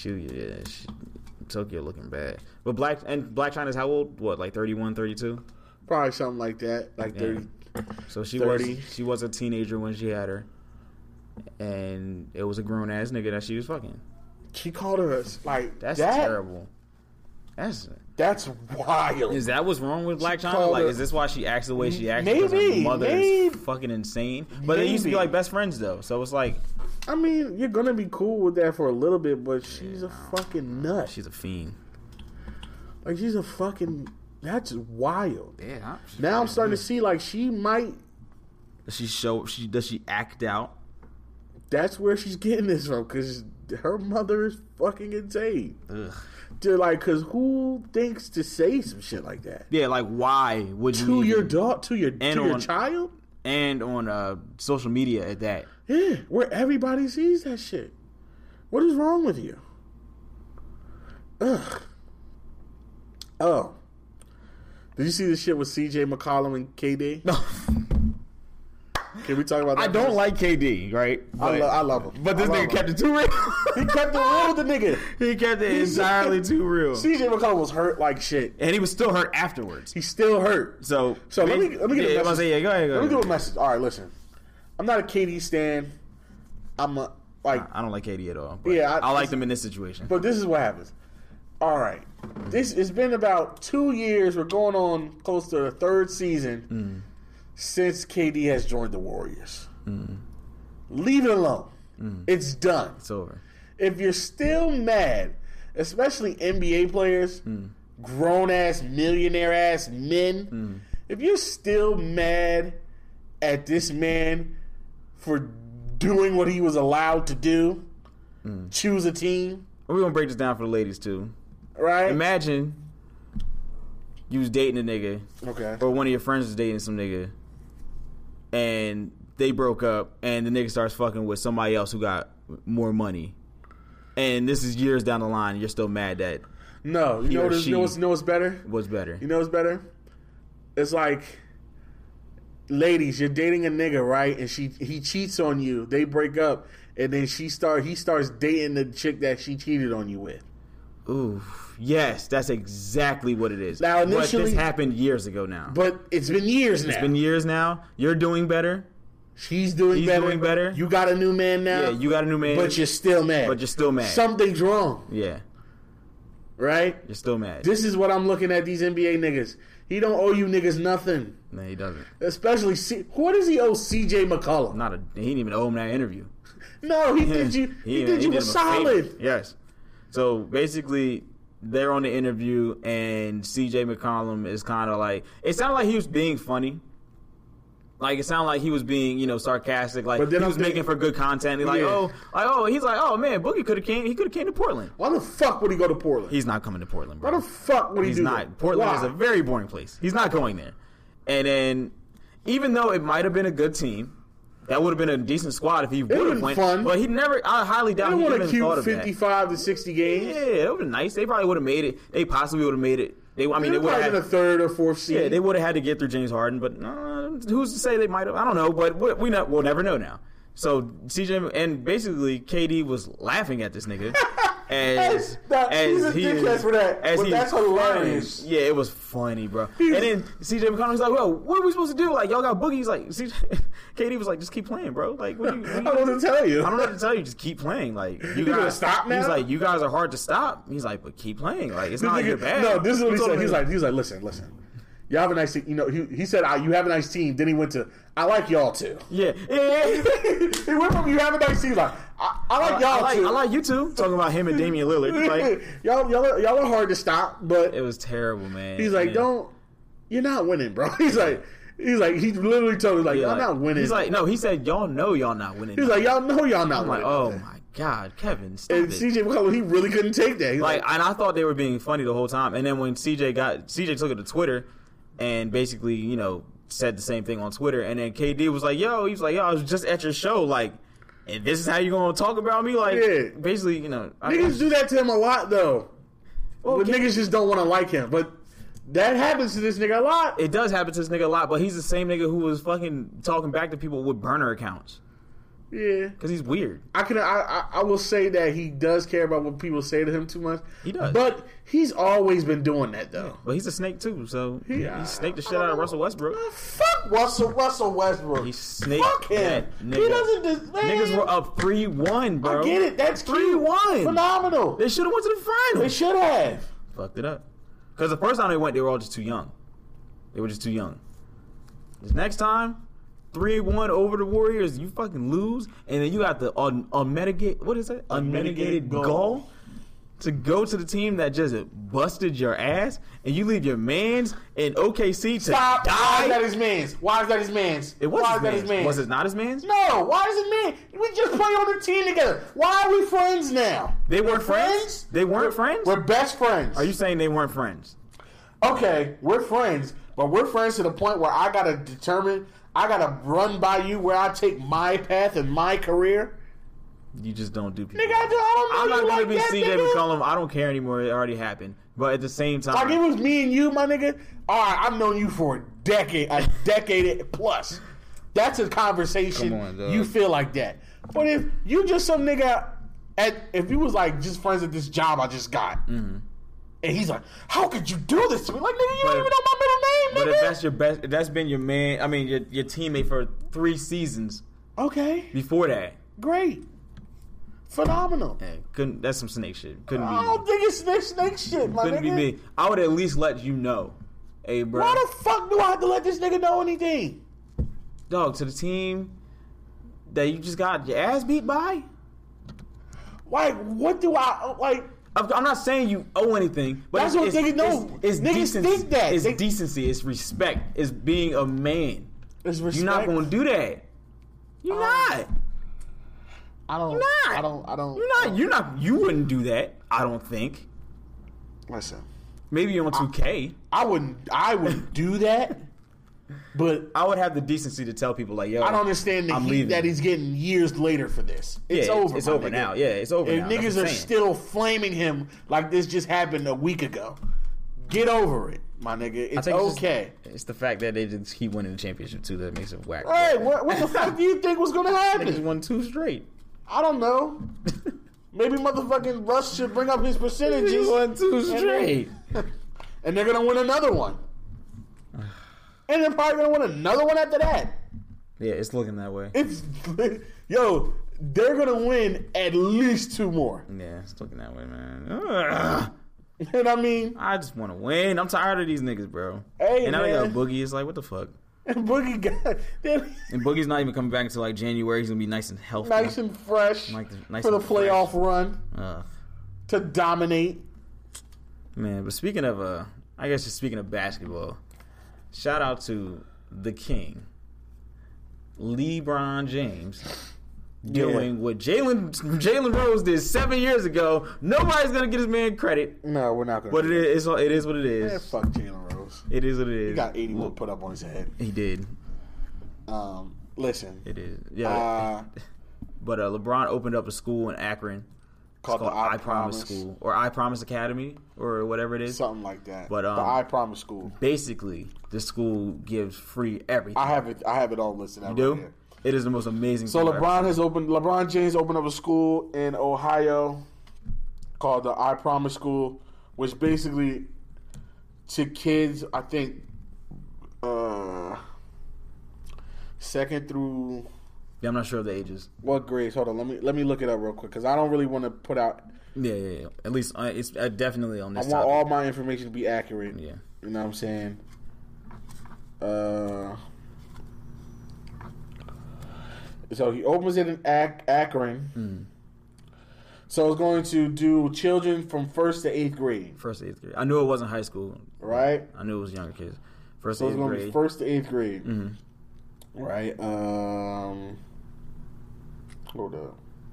Tokyo looking bad. But Black China's how old? What, like 31, 32? Probably something like that. Like Yeah. 30. So she 30. was a teenager when she had her. And it was a grown ass nigga that she was fucking. She called her like That's that? terrible. That's wild. Is that what's wrong with Black She China? called Like, her- is this why she acts the way she acts? Maybe, because her mother maybe. is fucking insane. But they used to be Maybe. like best friends though. So it's like I mean, you're gonna be cool with that for a little bit, but she's a fucking nut. she's a fiend. Like she's a fucking. That's wild. Yeah. Now I'm starting to see like she might. Does she act out? That's where she's getting this from because her mother is fucking insane. Ugh. To like, cause who thinks to say some shit like that Yeah, like why would you to your even- daughter, to your on- child? and on social media at that? Yeah, where everybody sees that shit. What is wrong with you? Ugh. Oh. Did you see the shit with CJ McCollum and KD? No. Can we talk about that? I don't like KD, right? I love him. But this nigga kept it too real. He kept it real with the nigga. He kept it entirely too real. CJ McCollum was hurt like shit. And he was still hurt afterwards. He's still hurt. So let me get a message. Say, go ahead. Let me do a message. All right, listen. I'm not a KD stan. I don't like KD at all. But Yeah, I like them in this situation. But this is what happens. All right. It's been about 2 years. We're going on close to the third season since KD has joined the Warriors. Leave it alone. It's done. It's over. If you're still mad, especially NBA players, grown-ass, millionaire-ass men, if you're still mad at this man for doing what he was allowed to do, choose a team. We're going to break this down for the ladies, too. Right? Imagine you was dating a nigga. Okay. Or one of your friends was dating some nigga. And they broke up. And the nigga starts fucking with somebody else who got more money. And this is years down the line. And you're still mad that No. You know what's better? What's better? You know what's better? It's like, ladies, you're dating a nigga, right? And he cheats on you. They break up. And then he starts dating the chick that she cheated on you with. Ooh, yes, that's exactly what it is. Now, initially, but this happened years ago now. But it's been years now. It's been years now. You're doing better. He's doing better. You got a new man now. Yeah, you got a new man. But you're still mad. Something's wrong. Yeah. Right? You're still mad. This is what I'm looking at these NBA niggas. He don't owe you niggas nothing. No, he doesn't. Especially, what does he owe CJ McCollum? He didn't even owe him that interview. No, he did you. He did you a solid. Yes. So basically, they're on the interview, and CJ McCollum is kind of like, it sounded like he was being funny. Like, it sounded like he was being, sarcastic. Like, he was making for good content. He's like, he's like, oh man, Boogie could have came. He could have came to Portland. Why the fuck would he go to Portland? He's not coming to Portland, bro. Why the fuck would he do that? He's not. Portland is a very boring place. He's not going there. And then, even though it might have been a good team, that would have been a decent squad if he would have went. Fun. But I highly doubt he even thought of that. 55 to 60 games. Yeah, it would have been nice. They probably would have made it. They possibly would have made it. They would have had a third or fourth seed. Yeah, they would have had to get through James Harden, but who's to say they might have? I don't know, but we'll never know now. So CJ and basically KD was laughing at this nigga as he's a dickhead for that. But that's hilarious. Yeah, it was funny, bro. And then CJ McCollum was like, "Well, what are we supposed to do? Like, y'all got boogies." Like, KD was like, "Just keep playing, bro. Like, what do you, I don't know what to tell you. I don't know what to tell you. Just keep playing. Like, you gotta stop now." He's like, "You guys are hard to stop." He's like, "But keep playing. Like, it's not like you're bad." No, this is what he said. He's like, listen. You have a nice team. He said, you have a nice team. Then he went to, I like y'all too. Yeah. He went from, you have a nice team. Like, I like y'all too. I like you too. Talking about him and Damian Lillard. Like, y'all are hard to stop, but. It was terrible, man. He's like, you're not winning, bro. He literally told me, y'all not winning. He's like, no, he said, y'all know y'all not winning. He's like, y'all know y'all not winning. I'm like, oh my God, Kevin, stop and it. CJ McCollum, he really couldn't take that. And I thought they were being funny the whole time. And then when CJ took it to Twitter, and basically, said the same thing on Twitter. And then KD was like, I was just at your show. Like, and this is how you going to talk about me? Like, basically, Niggas do that to him a lot, though. But niggas just don't want to like him. But that happens to this nigga a lot. It does happen to this nigga a lot. But he's the same nigga who was fucking talking back to people with burner accounts. Yeah. Because he's weird. I will say that he does care about what people say to him too much. He does. But he's always been doing that, though. But he's a snake, too. So he snaked the shit out of Russell Westbrook. Fuck Russell Westbrook. He snaked Fuck him. Nigga. He doesn't... Niggas were up 3-1, bro. I get it. That's 3-1. Phenomenal. They should have went to the finals. They should have. Fucked it up. Because the first time they went, they were all just too young. They were just too young. This next time... 3-1 over the Warriors, you fucking lose, and then you got the unmitigated goal to go to the team that just busted your ass, and you leave your mans in OKC to die. Why is that his mans? It was his mans. Was it not his mans? No, why is it man? We just play on the team together. Why are we friends now? They weren't friends? They weren't friends? We're best friends. Are you saying they weren't friends? Okay, we're friends, but we're friends to the point where I gotta run by you where I take my path and my career. You just don't do people. Nigga, I don't know I'm not you gonna like be that, CJ nigga. McCollum. I don't care anymore. It already happened. But at the same time, Like, it was me and you, my nigga. All right, I've known you for a decade plus. That's a conversation. Come on, dog. You feel like that. But if you just some nigga, if you was like just friends at this job I just got, and he's like, how could you do this to me? Like, nigga, you don't even know my middle name, but nigga. if that's your best, if that's been your man. I mean, your teammate for 3 seasons. Okay, Before that, great. Phenomenal. hey, that's some snake shit. Couldn't be I me. don't think it's snake shit, my Couldn't nigga. be me. I would at least let you know. Hey, bro. Why the fuck do I have to let this nigga know anything? Dog, to the team that you just got your ass beat by? Like, what do I, like... I'm not saying you owe anything, but That's what niggas know. It's Niggas decency. think that. It's decency. It's respect. It's being a man. It's respect. You're not going to do that. You're not. I don't... You're not. I don't... You're not. You wouldn't do that. I don't think. Listen. Maybe on 2K. I wouldn't do that, but I would have the decency to tell people like, yo, I don't understand the I'm heat leaving. that he's getting years later for this. It's Yeah, over. It's my over nigga. now. Yeah, it's over If now. That's niggas what are I'm saying. still flaming him like this just happened a week ago, get over it, my nigga. It's okay. It's the fact that they just keep winning the championship too that makes it whack. Hey, what the fuck do you think was gonna Niggas happen? won 2 straight. I don't know. Maybe motherfucking Russ should bring up his percentages. Niggas won 2 straight. And they're gonna win another one. And they're probably gonna win another one after that. Yeah, it's looking that way. It's they're gonna win at least 2 more. Yeah, it's looking that way, man. Ugh. And I mean, I just want to win. I'm tired of these niggas, bro. Hey, and now they got man. Boogie. It's like, what the fuck? and Boogie got And Boogie's not even coming back until like January. He's gonna be nice and healthy. nice and fresh Nice for the and fresh. playoff run Ugh. to dominate. Man, but speaking of I guess just speaking of basketball, shout out to the king, LeBron James, doing what Jalen Rose did 7 years ago. Nobody's gonna get his man credit, No, we're not gonna. but it is what it is. Man, fuck Jalen Rose. It is what it is. He got 81 put up on his head. He did. Listen, It is. Yeah. But LeBron opened up a school in Akron. called It's the called I Promise School or I Promise Academy or whatever it is. something like that. But, the I Promise School. Basically, the school gives free everything. I have it all listed out. You do? Right here. It is the most amazing. So thing I've ever seen. LeBron James opened up a school in Ohio called the I Promise School, which basically to kids, I think, second through Yeah, I'm not sure of the ages. what grades? Hold on, let me look it up real quick because I don't really want to put out. Yeah. At least it's definitely on I this want topic. all my information to be accurate. Yeah. You know what I'm saying? So he opens it in Akron. So it's going to do children from 1st to 8th grade, First to 8th grade. I knew it wasn't high school. right? I knew it was younger kids. First So to it's 8th going to be grade. 1st to 8th grade, Mm-hmm. right? Hold up.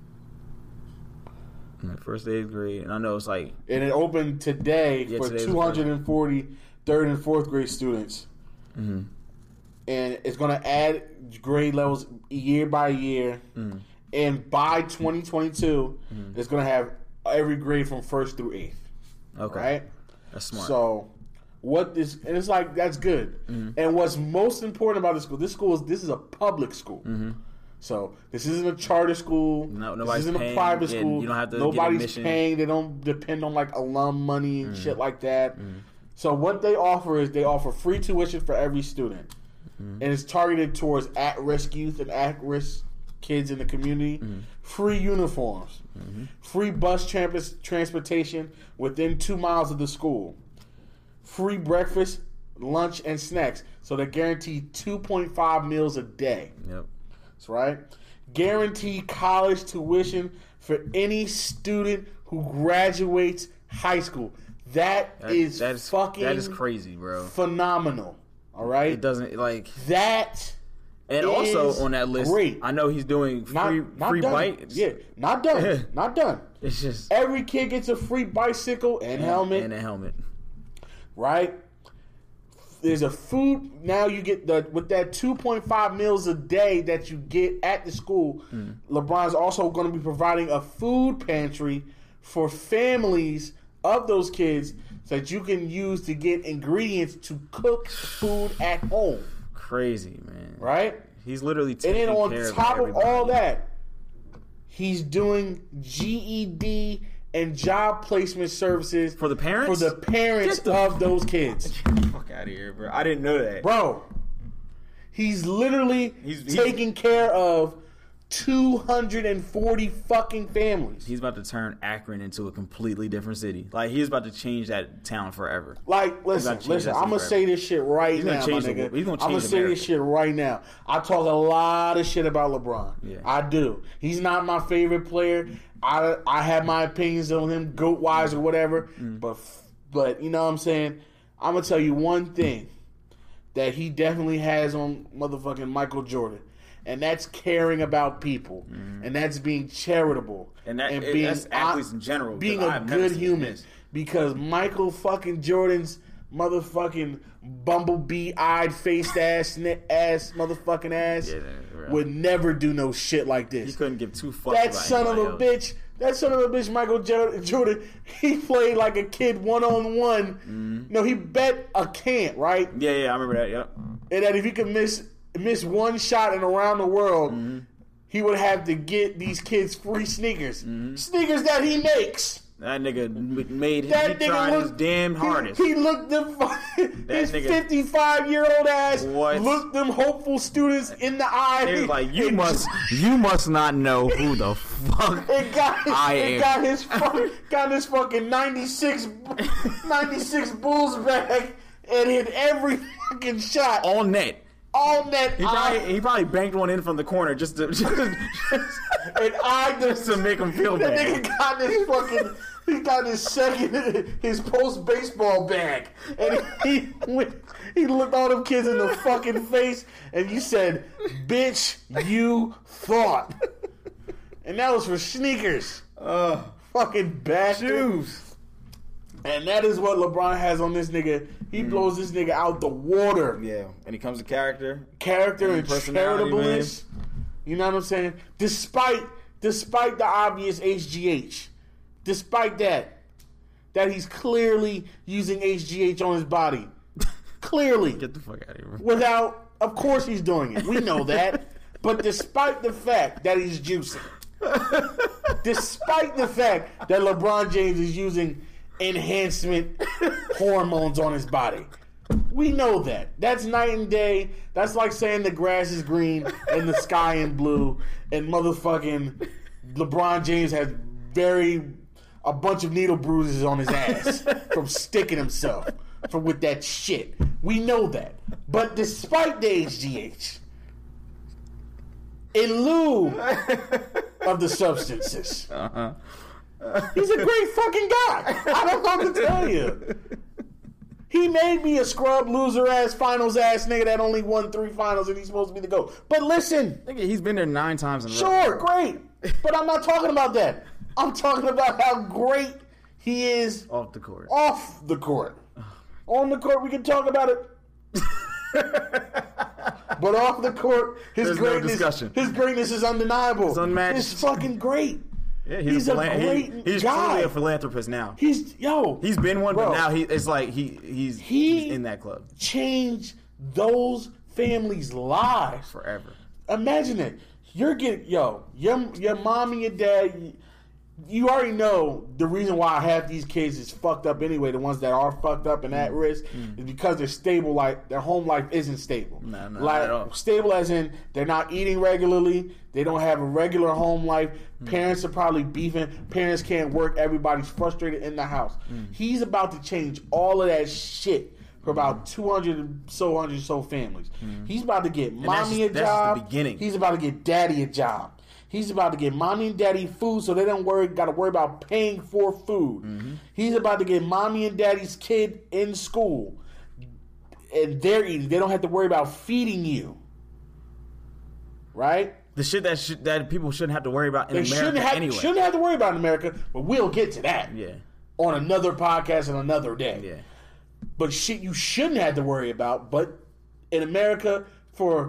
First to 8th grade. And I know it's like, And it opened today Yeah, for today's the 240 3rd and 4th grade students. mm-hmm. And it's going to add grade levels year by year. And by 2022, it's going to have every grade from 1st through 8th. okay. Right? That's smart. So, and it's like, that's good. And what's most important about this school this is a public school. So, this isn't a charter school. No, this nobody's isn't paying. a private Yeah, school. you don't have to get Nobody's admission. paying. They don't depend on like alum money and shit like that. So, what they offer is they offer free tuition for every student. And it's targeted towards at-risk youth and at-risk kids in the community. Free uniforms. Free bus transportation within 2 miles of the school. Free breakfast, lunch, and snacks. So they're guaranteed 2.5 meals a day. Yep. That's right. Guaranteed college tuition for any student who graduates high school. That is fucking that is crazy, bro. phenomenal. All right. It doesn't like That and is also on that list. great. I know he's doing not free done. bites. Yeah, not done. Not done. It's just Every kid gets a free bicycle and helmet. and a helmet. Right? there's a food now. You get with that 2.5 meals a day that you get at the school. LeBron's also going to be providing a food pantry for families of those kids so that you can use to get ingredients to cook food at home. Crazy, man. Right? He's literally And taking then on care top of of all everybody. that, he's doing GED and job placement services For the parents? For the parents of those kids. Fuck out of here, bro. I didn't know that. Bro, he's literally He's- taking care of 240 fucking families. He's about to turn Akron into a completely different city. Like, he's about to change that town forever. Like, listen, change that I'm gonna forever. say this shit right He's gonna now, my change the nigga. world. He's gonna I'm change gonna say America. this shit right now. I talk a lot of shit about LeBron. Yeah. I do. He's not my favorite player. I have my opinions on him, goat wise or whatever. But you know what I'm saying? I'm gonna tell you one thing that he definitely has on motherfucking Michael Jordan. And that's caring about people, and that's being charitable, And that's athletes in general, being because a I've never good seen human. this. Because Michael fucking Jordan's motherfucking bumblebee-eyed, faced ass motherfucking ass Yeah, right. would never do no shit like He this. couldn't give two fucks That about son of a anybody else. bitch. That son of a bitch, Michael Jordan, he played like a kid one-on-one. No, he bet a can't, right? Yeah, I remember that, yep. And that if he could miss one shot and around the world, he would have to get these kids free sneakers. Sneakers that he makes. That nigga made him. That He nigga tried his looked, damn hardest. He looked them. His nigga- 55-year-old ass What? looked them hopeful students in the eye. He was like, you and must not know who the fuck It got, I it am. got his fucking 96 Bulls bag and hit every fucking shot on net. all net. He probably banked one in from the corner just to and I just to make him feel That bad. nigga got this fucking. He got his post baseball bag, and he looked all them kids in the fucking face, and you said, "Bitch, you thought," and that was for sneakers. Fucking bastard. Shoes. And that is what LeBron has on this nigga. He blows this nigga out the water. Yeah, and he comes to character. Character and personality, charitableness. You know what I'm saying? Despite the obvious HGH, despite that he's clearly using HGH on his body, clearly, Get the fuck out of here. without, of course he's doing it. We know that. But despite the fact that he's juicing, despite the fact that LeBron James is using enhancement hormones on his body, we know that. That's night and day. That's like saying the grass is green and the sky is blue, and motherfucking LeBron James has a bunch of needle bruises on his ass from sticking himself with that shit. We know that. But despite the HGH, in lieu of the substances, he's a great fucking guy. I don't know what to tell you. He made me a scrub loser ass finals ass nigga that only won 3 finals and he's supposed to be the GOAT. But listen, Nigga, he's been there 9 times in a row. sure, great. But I'm not talking about that. I'm talking about how great he is Off the court. off the court. On the court, we can talk about it. But off the court, There's no discussion. his greatness is undeniable. It's unmatched. It's fucking great. Yeah, He's a great he's guy. truly a philanthropist now. He's Been one, bro, but now it's like he's in that club changed those families' lives. forever. Imagine it. You're getting your mom and your dad. You already know the reason why half these kids is fucked up anyway. The ones that are fucked up and at risk is because they're stable. Like their home life isn't stable. No, like not at all. stable as in they're not eating regularly. They don't have a regular home life. Parents are probably beefing. Parents can't work. Everybody's frustrated in the house. He's about to change all of that shit for about 200 so families. He's about to get mommy a that's job. the beginning. He's about to get daddy a job. He's about to get mommy and daddy food so they don't got to worry about paying for food. He's about to get mommy and daddy's kid in school and they're eating. They don't have to worry about feeding you. Right? The shit that people shouldn't have to worry about in America anyway. Shouldn't have to worry about in America, but we'll get to that Yeah. on another podcast and another day. Yeah. but shit you shouldn't have to worry about. But in America, for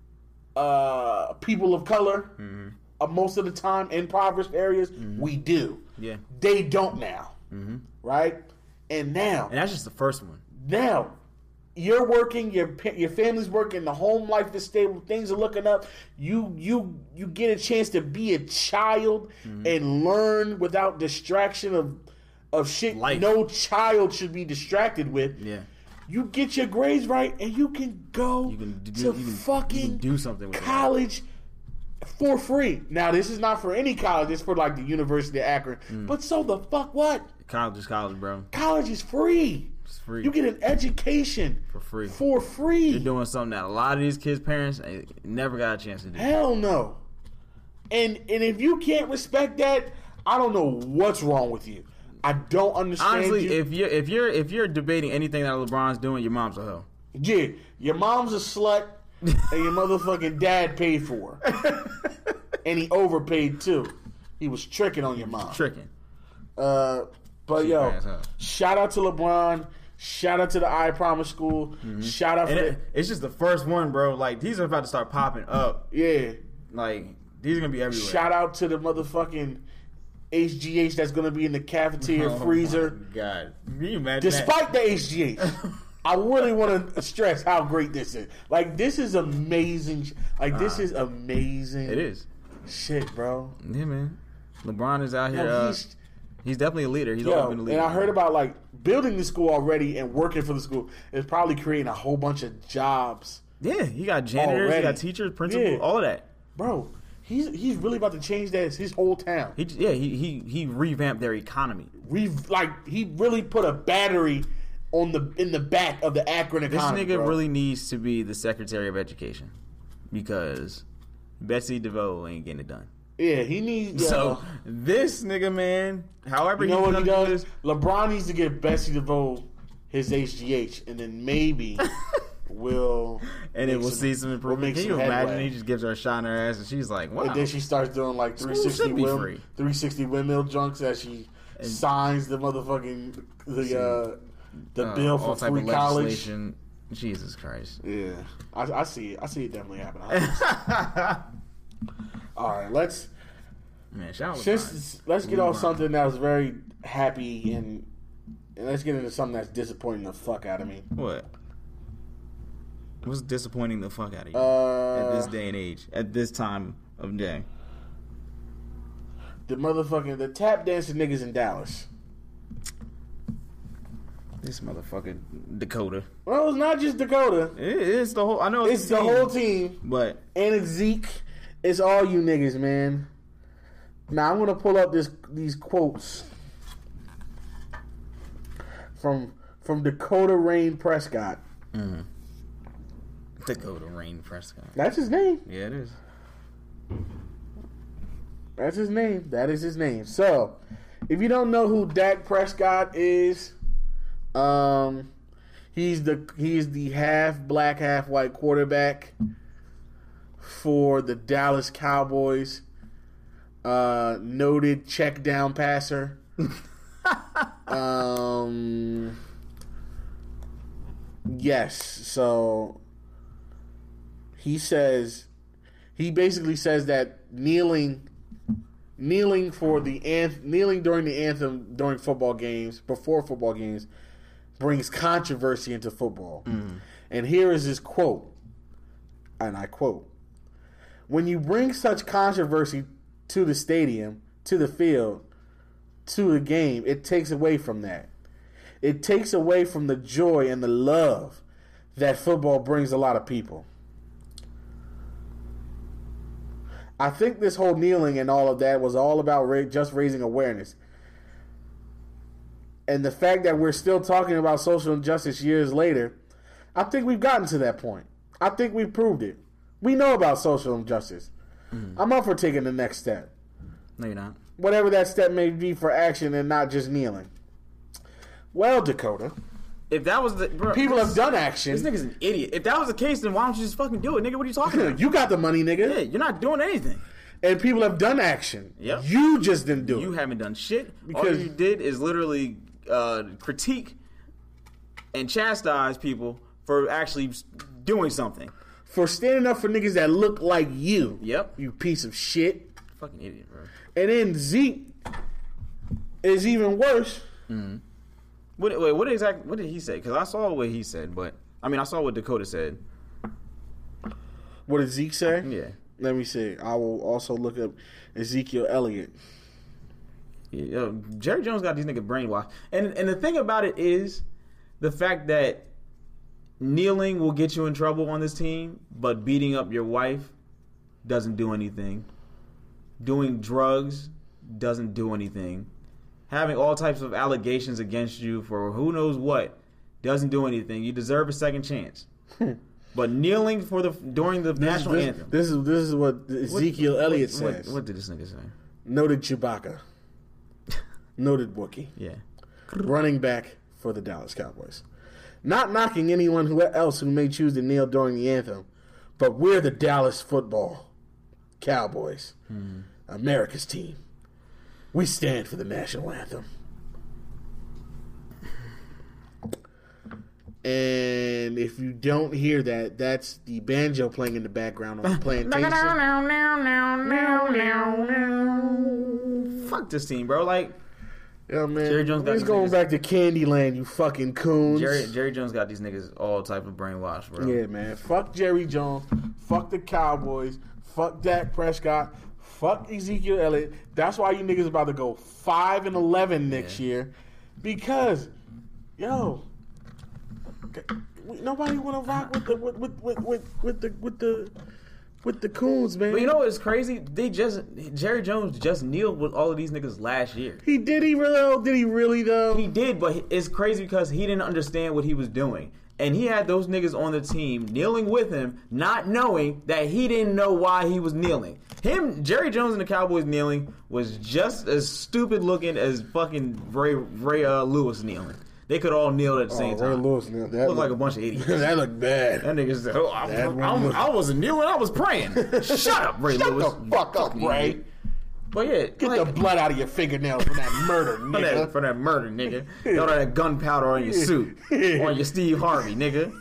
people of color, most of the time, impoverished areas, we do. Yeah. They don't now. Right? And now. And that's just the first one. Now, you're working, your family's working, the home life is stable, things are looking up. You get a chance to be a child and learn without distraction of shit Life. no child should be distracted with. Yeah. You get your grades right and you can go to fucking do something with college for free. Now, this is not for any college. It's for like the University of Akron. But so the fuck what? College is college, bro. College is free. It's free. You get an education For free. For free. You're doing something that a lot of these kids' parents never got a chance to do. Hell no. And if you can't respect that, I don't know what's wrong with you. I don't understand. Honestly, you. if you're debating anything that LeBron's doing, your mom's a hoe. Yeah, your mom's a slut, and your motherfucking dad paid for her, and he overpaid too. He was tricking on your mom. Tricking. But yo, shout out to LeBron. Shout out to the I Promise School. Shout out for it's just the first one, bro. Like these are about to start popping up. yeah. Like these are gonna be everywhere. Shout out to the motherfucking HGH that's gonna be in the cafeteria freezer. My God, can you imagine Despite the HGH, I really want to stress how great this is. Like this is amazing. Like this is amazing. It is. Shit, bro. Yeah, man. LeBron is out here. Yo, he's definitely a leader. He's always been a leader. And I heard about like building the school already and working for the school is probably creating a whole bunch of jobs. Yeah, he got janitors, Already. he got teachers, principals, all of that. Bro, he's really about to change that his whole town. He revamped their economy. He really put a battery in the back of the Akron economy. This nigga bro. really needs to be the Secretary of Education because Betsy DeVoe ain't getting it done. Yeah, he needs. So this nigga, man, however you know what he gonna does? do this, LeBron needs to give Betsy DeVoe his HGH, and then maybe we'll see some improvement. Can you imagine? He just gives her a shot in her ass, and she's like, "Wow!" And then she starts doing like School should be free. 360 windmill junks as she signs the motherfucking the bill for all type free of college. legislation. Jesus Christ! Yeah, I see it. I see it definitely happening. All right, let's get off something that was very happy and let's get into something that's disappointing the fuck out of me. What? What's disappointing the fuck out of you at this day and age, at this time of day? The tap dancing niggas in Dallas. This motherfucker Dakota. Well, it's not just Dakota. It's the whole. I know it's the whole team, but and it's Zeke. It's all you niggas, man. Now I'm gonna pull up these quotes from Dakota Rain Prescott. Dakota Rain Prescott. That's his name. Yeah, it is. That's his name. That is his name. So, if you don't know who Dak Prescott is, he's the half black, half white quarterback for the Dallas Cowboys. Noted check down passer. Yes. So he basically says that kneeling during the anthem during football games, before football games, brings controversy into football. And here is his quote, and I quote: "When you bring such controversy to the stadium, to the field, to the game, it takes away from that. It takes away from the joy and the love that football brings a lot of people." I think this whole kneeling and all of that was all about just raising awareness. And the fact that we're still talking about social injustice years later, I think we've gotten to that point. I think we've proved it. We know about social injustice. I'm up for taking the next step. No, you're not. Whatever that step may be for action and not just kneeling. Well, Dakota, if that was the people have done action. This nigga's an idiot. If that was the case, then why don't you just fucking do it, nigga? What are you talking about? You got the money, nigga. Yeah, you're not doing anything. And people have done action. Yep. You just didn't do it. You haven't done shit. Because all you did is literally critique and chastise people for actually doing something. For standing up for niggas that look like you. Yep. You piece of shit. Fucking idiot, bro. And then Zeke is even worse. Mm-hmm. What did he say? Because I saw what he said, but I saw what Dakota said. What did Zeke say? Yeah. Let me see. I will also look up Ezekiel Elliott. Yeah, Jerry Jones got these niggas brainwashed. And the thing about it is the fact that kneeling will get you in trouble on this team, but beating up your wife doesn't do anything. Doing drugs doesn't do anything. Having all types of allegations against you for who knows what doesn't do anything. You deserve a second chance. But kneeling during the national anthem. This is what Ezekiel Elliott says. What did this nigga say? Noted Chewbacca. Noted Wookiee. Yeah. Running back for the Dallas Cowboys. Not knocking anyone else who may choose to kneel during the anthem, but we're the Dallas football Cowboys. America's team. We stand for the national anthem. And if you don't hear that, that's the banjo playing in the background on the plantation. Fuck this team, bro. Like, yeah, man. Jerry Jones got He's these going niggas. back to Candyland, you fucking coons. Jerry Jones got these niggas all type of brainwashed, bro. Yeah, man. Fuck Jerry Jones. Fuck the Cowboys. Fuck Dak Prescott. Fuck Ezekiel Elliott. That's why you niggas about to go 5-11 next year. Because, nobody want to rock with the coons, man. But you know what's crazy? Jerry Jones just kneeled with all of these niggas last year. Did he really though? He did, but it's crazy because he didn't understand what he was doing. And he had those niggas on the team kneeling with him, not knowing that he didn't know why he was kneeling. Jerry Jones and the Cowboys kneeling was just as stupid looking as fucking Ray Lewis kneeling. They could all kneel at the same time. Ray Lewis kneeled. Looked like a bunch of idiots. That looked bad. That nigga said, I wasn't kneeling, I was praying. Shut up, Ray Lewis. Shut the fuck up, Ray. But yeah, get the blood out of your fingernails from that murder, nigga. For that murder, nigga. Throw that gunpowder on your suit. On your Steve Harvey, nigga.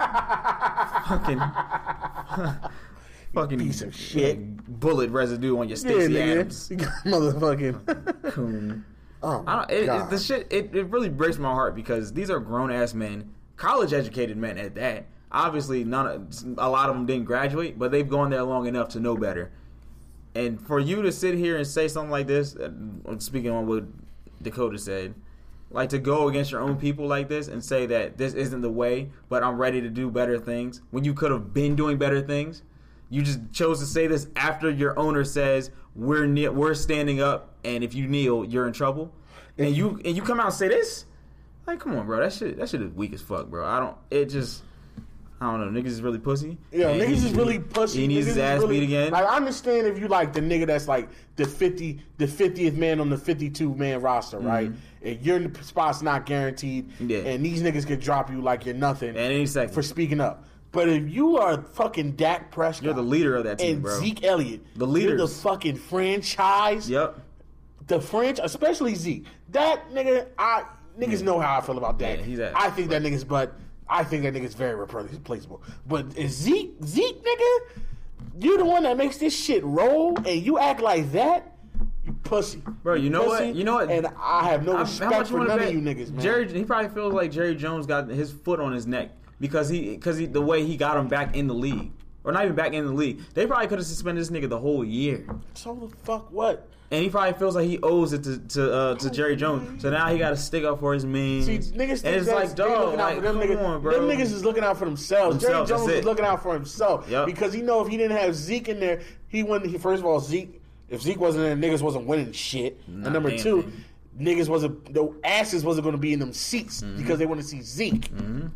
Fucking piece of shit. Bullet residue on your Stacey Adams. Motherfucking coon. Oh my God. The shit, it really breaks my heart because these are grown ass men, college educated men at that. Obviously, a lot of them didn't graduate, but they've gone there long enough to know better. And for you to sit here and say something like this, speaking on what Dakota said, like to go against your own people like this and say that this isn't the way, but I'm ready to do better things, when you could have been doing better things. You just chose to say this after your owner says we're standing up, and if you kneel, you're in trouble. And you come out and say this? Like, come on, bro. That shit is weak as fuck, bro. I don't know. Niggas is really pussy. Yeah, niggas is really pussy. He needs his ass beat again. Like, I understand if you like the nigga that's like the 50th man on the 52-man roster, right? And your spot's not guaranteed, and these niggas could drop you like you're nothing at any second for speaking up. But if you are fucking Dak Prescott, you're the leader of that team, and bro. Zeke Elliott, the leader, you're the fucking franchise. Yep. The franchise, especially Zeke. That nigga, niggas know how I feel about Dak. Yeah, I think that nigga's very replaceable. But is Zeke, nigga, you the one that makes this shit roll, and you act like that, you pussy. Bro, you know what? And I have no respect for none of you niggas, man. He probably feels like Jerry Jones got his foot on his neck because the way he got him back in the league. Or not even back in the league. They probably could have suspended this nigga the whole year. So the fuck what? And he probably feels like he owes it to Jerry Jones. So now he got to stick up for his men. See, niggas and it's like, dog, like, come on, bro. Them niggas is looking out for themselves. Jerry Jones is looking out for himself. Yep. Because he know if he didn't have Zeke in there, he wouldn't. First of all, if Zeke wasn't there, niggas wasn't winning shit. And number two, the asses wasn't going to be in them seats because they want to see Zeke.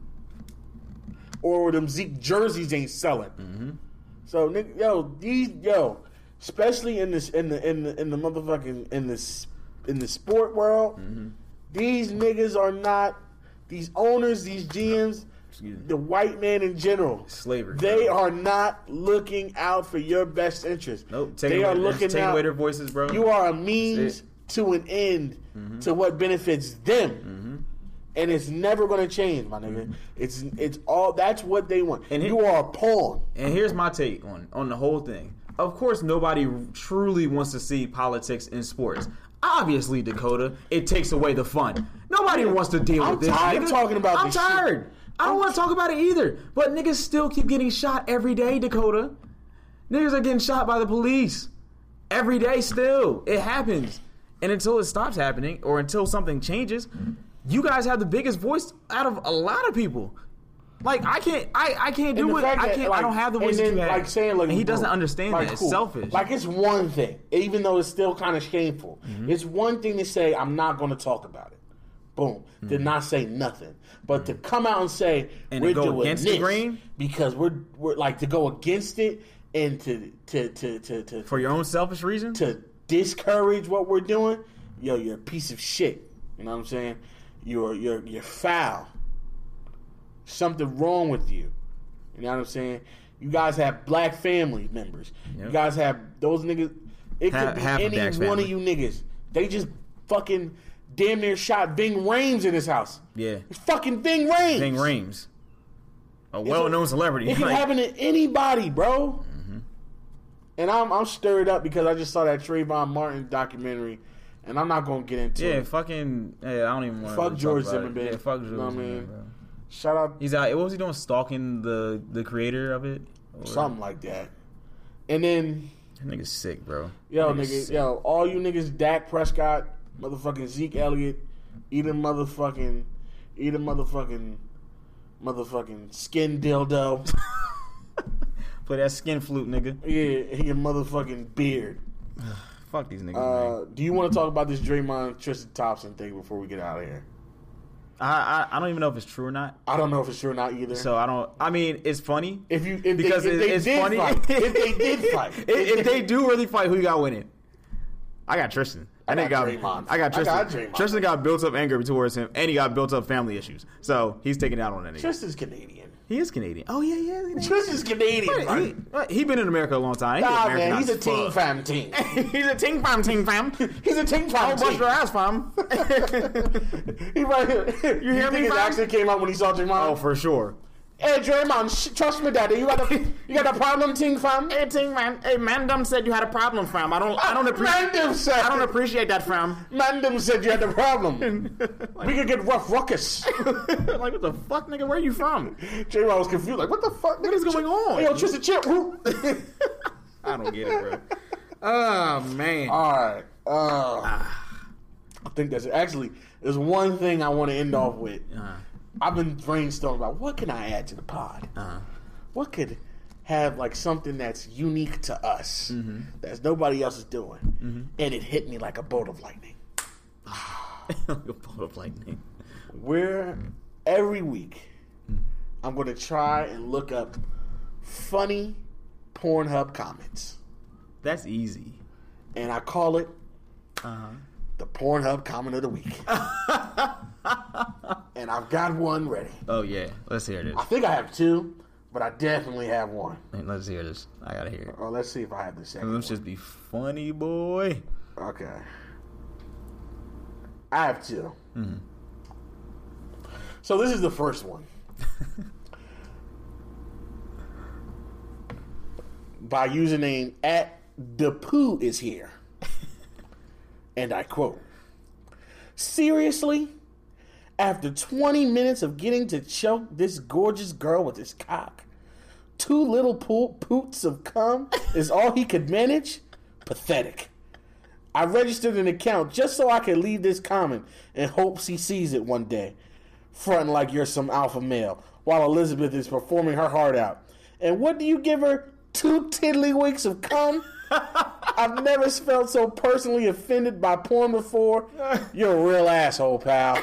Or them Zeke jerseys ain't selling. So, especially in the motherfucking in the sport world, these niggas are not, these owners, these GMs, the white man in general, slavery. They are not looking out for your best interest. Nope. They are looking out. Away their voices, bro. You are a means to an end to what benefits them. And it's never going to change, my nigga. It's all, that's what they want. And you are a pawn. And here's my take on the whole thing. Of course, nobody truly wants to see politics in sports. Obviously, Dakota, it takes away the fun. Nobody wants to deal with this. I'm tired of talking about this shit. I'm tired. I don't want to talk about it either. But niggas still keep getting shot every day, Dakota. Niggas are getting shot by the police. Every day still. It happens. And until it stops happening, or until something changes, you guys have the biggest voice out of a lot of people. Like, I can't do it. I don't have the voice that you have. Like saying, like, and he doesn't understand that. It's selfish. Like, it's one thing, even though it's still kind of shameful. It's one thing to say, I'm not going to talk about it. Boom. To not say nothing. But to come out and say, and we're to go doing against this the grain? because we're like, to go against it and to for your own selfish reasons? To discourage what we're doing, yo, you're a piece of shit. You know what I'm saying? You're foul. Something wrong with you. You know what I'm saying? You guys have black family members. Yep. You guys have those niggas. It could be any one of you niggas. They just fucking damn near shot Ving Rhames in his house. Yeah. It's fucking Ving Rhames. Ving Rhames. A well-known celebrity. It can happen to anybody, bro. Mm-hmm. And I'm stirred up because I just saw that Trayvon Martin documentary, and I'm not gonna get into it. Fucking. I don't even want to. Fuck George Zimmerman. Yeah, fuck George Zimmerman. Bro. Shout out. He's out. What was he doing? Stalking the creator of it? Or? Something like that. And then. That nigga's sick, bro. Yo, nigga. All you niggas, Dak Prescott, motherfucking Zeke Elliott, eat a motherfucking skin dildo. Play that skin flute, nigga. Yeah, he a motherfucking beard. Fuck these niggas, man. Do you want to talk about this Draymond Tristan Thompson thing before we get out of here? I don't even know if it's true or not. I don't know if it's true or not either. So I mean, it's funny. If they did fight. If they do really fight, who you got winning? I got Tristan. I got Draymond. I got Tristan. Draymond. Tristan got built up anger towards him, and he got built up family issues. So he's taking it out on that nigga. Tristan's Canadian. He is Canadian. Oh yeah. Tristan's Canadian. He been in America a long time. Man, he's a team fam team. He's a team fam. He's a team fam. Oh, bust your ass, fam. He right here. You hear me? His accent came out when he saw Draymond. Oh, for sure. Hey Draymond, trust me, daddy. You got a problem, ting fam? Hey, ting man. Hey, Mandem said you had a problem, fam. I don't appreciate that, fam. Mandem said you had a problem. We could get rough ruckus. Like, what the fuck, nigga? Where are you from? Draymond was confused. Like, what the fuck? What is going on? Hey, yo, Tristan, chip. I don't get it, bro. Oh man. All right. I think that's it. Actually, there's one thing I want to end off with. I've been brainstorming about what can I add to the pod. What could have like something that's unique to us that nobody else is doing, and it hit me like a bolt of lightning. Like a bolt of lightning. Where every week I'm going to try and look up funny Pornhub comments. That's easy, and I call it the Pornhub comment of the week. And I've got one ready. Oh, yeah. Let's hear this. I think I have two, but I definitely have one. Man, let's hear this. I gotta hear it. Oh, let's see if I have the second. Let's just be funny, boy. Okay. I have two. So this is the first one. By username @DePoo is here. And I quote, "Seriously? After 20 minutes of getting to choke this gorgeous girl with his cock, 2 little poots of cum is all he could manage? Pathetic. I registered an account just so I could leave this comment in hopes he sees it one day. Fronting like you're some alpha male while Elizabeth is performing her heart out. And what do you give her? 2 tiddlywinks of cum? I've never felt so personally offended by porn before. You're a real asshole, pal."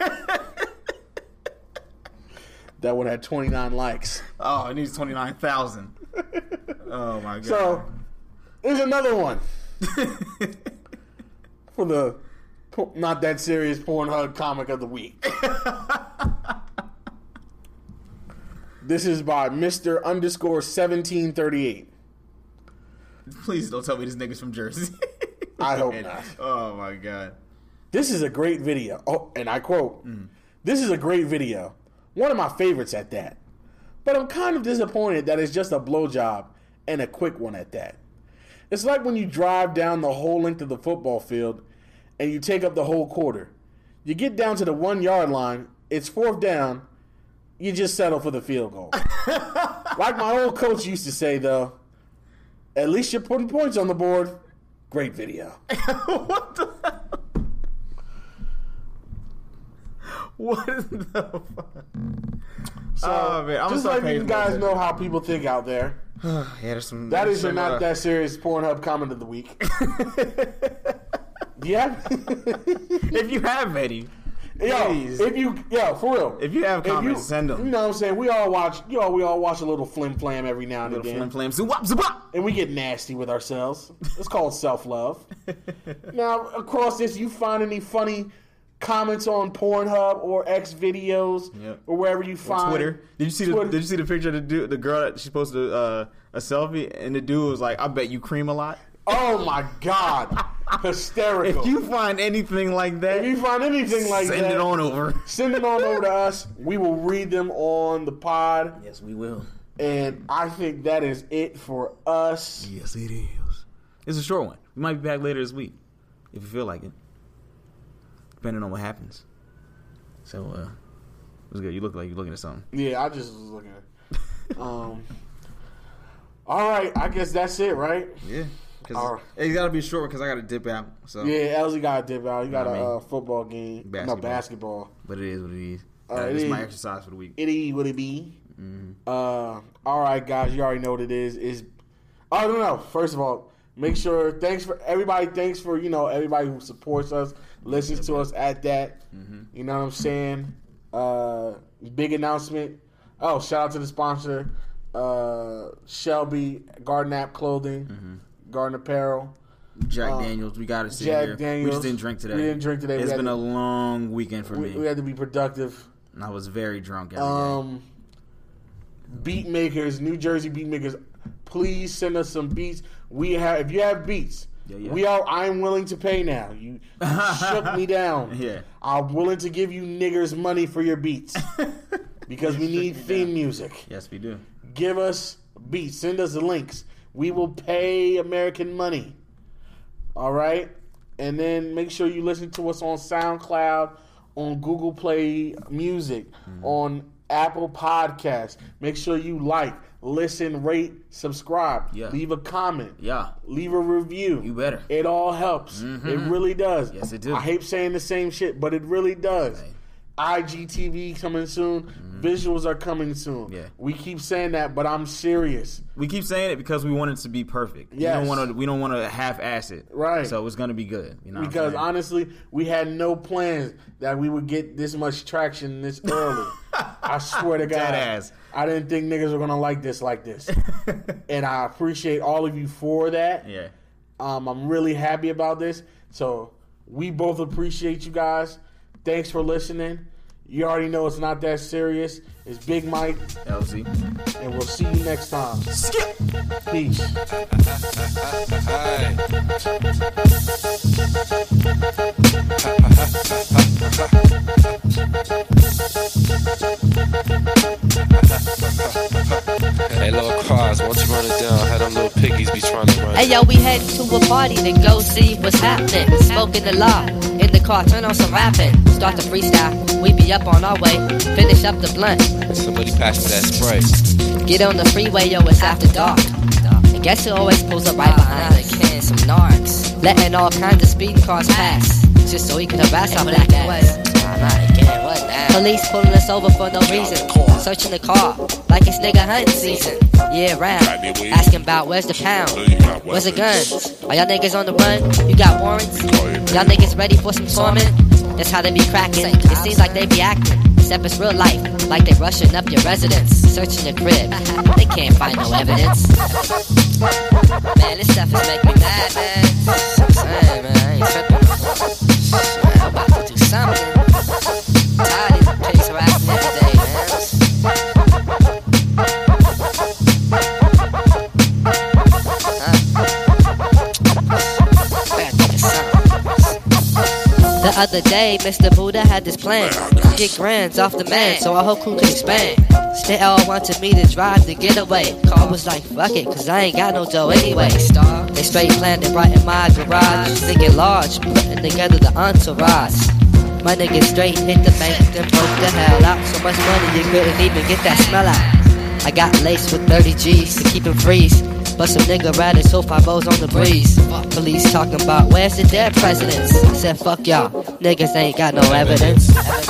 That one had 29 likes. Oh, it needs 29,000. Oh my god. So, there's another one. For the not that serious Pornhub comic of the week. This is by Mr_1738. Please don't tell me this nigga's from Jersey. I hope not. Oh my god. This is a great video. Oh, and I quote, This is a great video. One of my favorites at that. But I'm kind of disappointed that it's just a blowjob and a quick one at that. It's like when you drive down the whole length of the football field and you take up the whole quarter. You get down to the 1 yard line, it's 4th down, you just settle for the field goal. Like my old coach used to say, though, at least you're putting points on the board. Great video. What the hell? What is the fuck? So, man, I'm just so letting you painful, guys man. know how people think out there. Yeah, there's some. That is your some, not that serious Pornhub comment of the week. Yeah. If you have any, please. For real. If you have comments, send them. You know what I'm saying? We all watch a little flim flam every now and Little again. flim flam, zoop, zoop. And we get nasty with ourselves. It's called self-love. Now, across this, you find any funny comments on Pornhub or X videos or wherever you find Twitter. Did you see the picture of the dude, the girl that she posted a selfie, and the dude was like, "I bet you cream a lot." Oh my God. Hysterical. If you find anything like that, send it on over. Send it on over to us. We will read them on the pod. Yes, we will. And I think that is it for us. Yes, it is. It's a short one. We might be back later this week if you feel like it, depending on what happens. So, it was good. You look like you're looking at something. Yeah, I just was looking at all right, I guess that's it, right? Yeah. It's got to be a short one because I got to dip out. So yeah, Elsie got to dip out. You got a football game. Basketball. But it is what it is. This is my exercise for the week. It is what it be. Mm-hmm. All right, guys. You already know what it is. I don't know. First of all, make sure. Thanks for everybody. Thanks for everybody who supports us, listens to us at that. Mm-hmm. You know what I'm saying? Big announcement. Oh, shout out to the sponsor, Shelby Garden App Clothing. Mm-hmm. Garden Apparel. Jack Daniels. We got to sit here. Daniels. We just didn't drink today. It's been a long weekend for me. We had to be productive. And I was very drunk every day. Beat makers, New Jersey beat makers, please send us some beats. If you have beats, I'm willing to pay now. You shook me down. Yeah. I'm willing to give you niggers money for your beats. Because we need theme music. Yes, we do. Give us beats. Send us the links. We will pay American money. All right? And then make sure you listen to us on SoundCloud, on Google Play Music, on Apple Podcasts. Make sure you like, listen, rate, subscribe. Yeah. Leave a comment. Yeah. Leave a review. You better. It all helps. Mm-hmm. It really does. Yes, it does. I hate saying the same shit, but it really does. Hey. IGTV coming soon. Mm-hmm. Visuals are coming soon. Yeah. We keep saying that, but I'm serious. We keep saying it because we want it to be perfect. Yes. We don't want to half-ass it. Right. So it's going to be good. Because honestly, we had no plans that we would get this much traction this early. I swear to God. Dead ass. I didn't think niggas were going to like this. And I appreciate all of you for that. Yeah. I'm really happy about this. So we both appreciate you guys. Thanks for listening. You already know it's not that serious. It's Big Mike. LZ. And we'll see you next time. Skip. Peace. Hey, little cars, won't you run it down? Had them little piggies be trying to run. Hey, yo, we head to a party to go see what's happening. Smoking the law in the car, turn on some rapping. Start the freestyle, we be up on our way. Finish up the blunt. Somebody pass me that spray. Get on the freeway, yo, it's after dark. And guess who always pulls up right behind a can, some narcs. Letting all kinds of speeding cars pass, just so he can harass our black ass. Police pulling us over for no reason. Searching the car like it's nigga hunting season. Yeah, round. Asking about where's the pound? Where's the guns? Are y'all niggas on the run? You got warrants? Y'all niggas ready for some torment? That's how they be cracking. It seems like they be acting, except it's real life, like they rushing up your residence, searching your crib. They can't find no evidence. Man, this stuff is making me mad, man. I'm saying, man, I ain't tripping. I'm about to do something. Tired of these pigs harassing me every day, man. The other day, Mr. Buddha had this plan. Get grands off the man, so our whole crew could expand. They all wanted me to drive the getaway. I was like, fuck it, cause I ain't got no dough anyway. They straight planned it right in my garage. Thinking large, putting together the entourage. My niggas straight hit the bank, then broke the hell out. So much money you couldn't even get that smell out. I got laced with 30 G's to keep him freeze. But some nigga riding so 5-0s on the breeze. Police talking about where's the dead presidents. I said fuck y'all, niggas ain't got no evidence.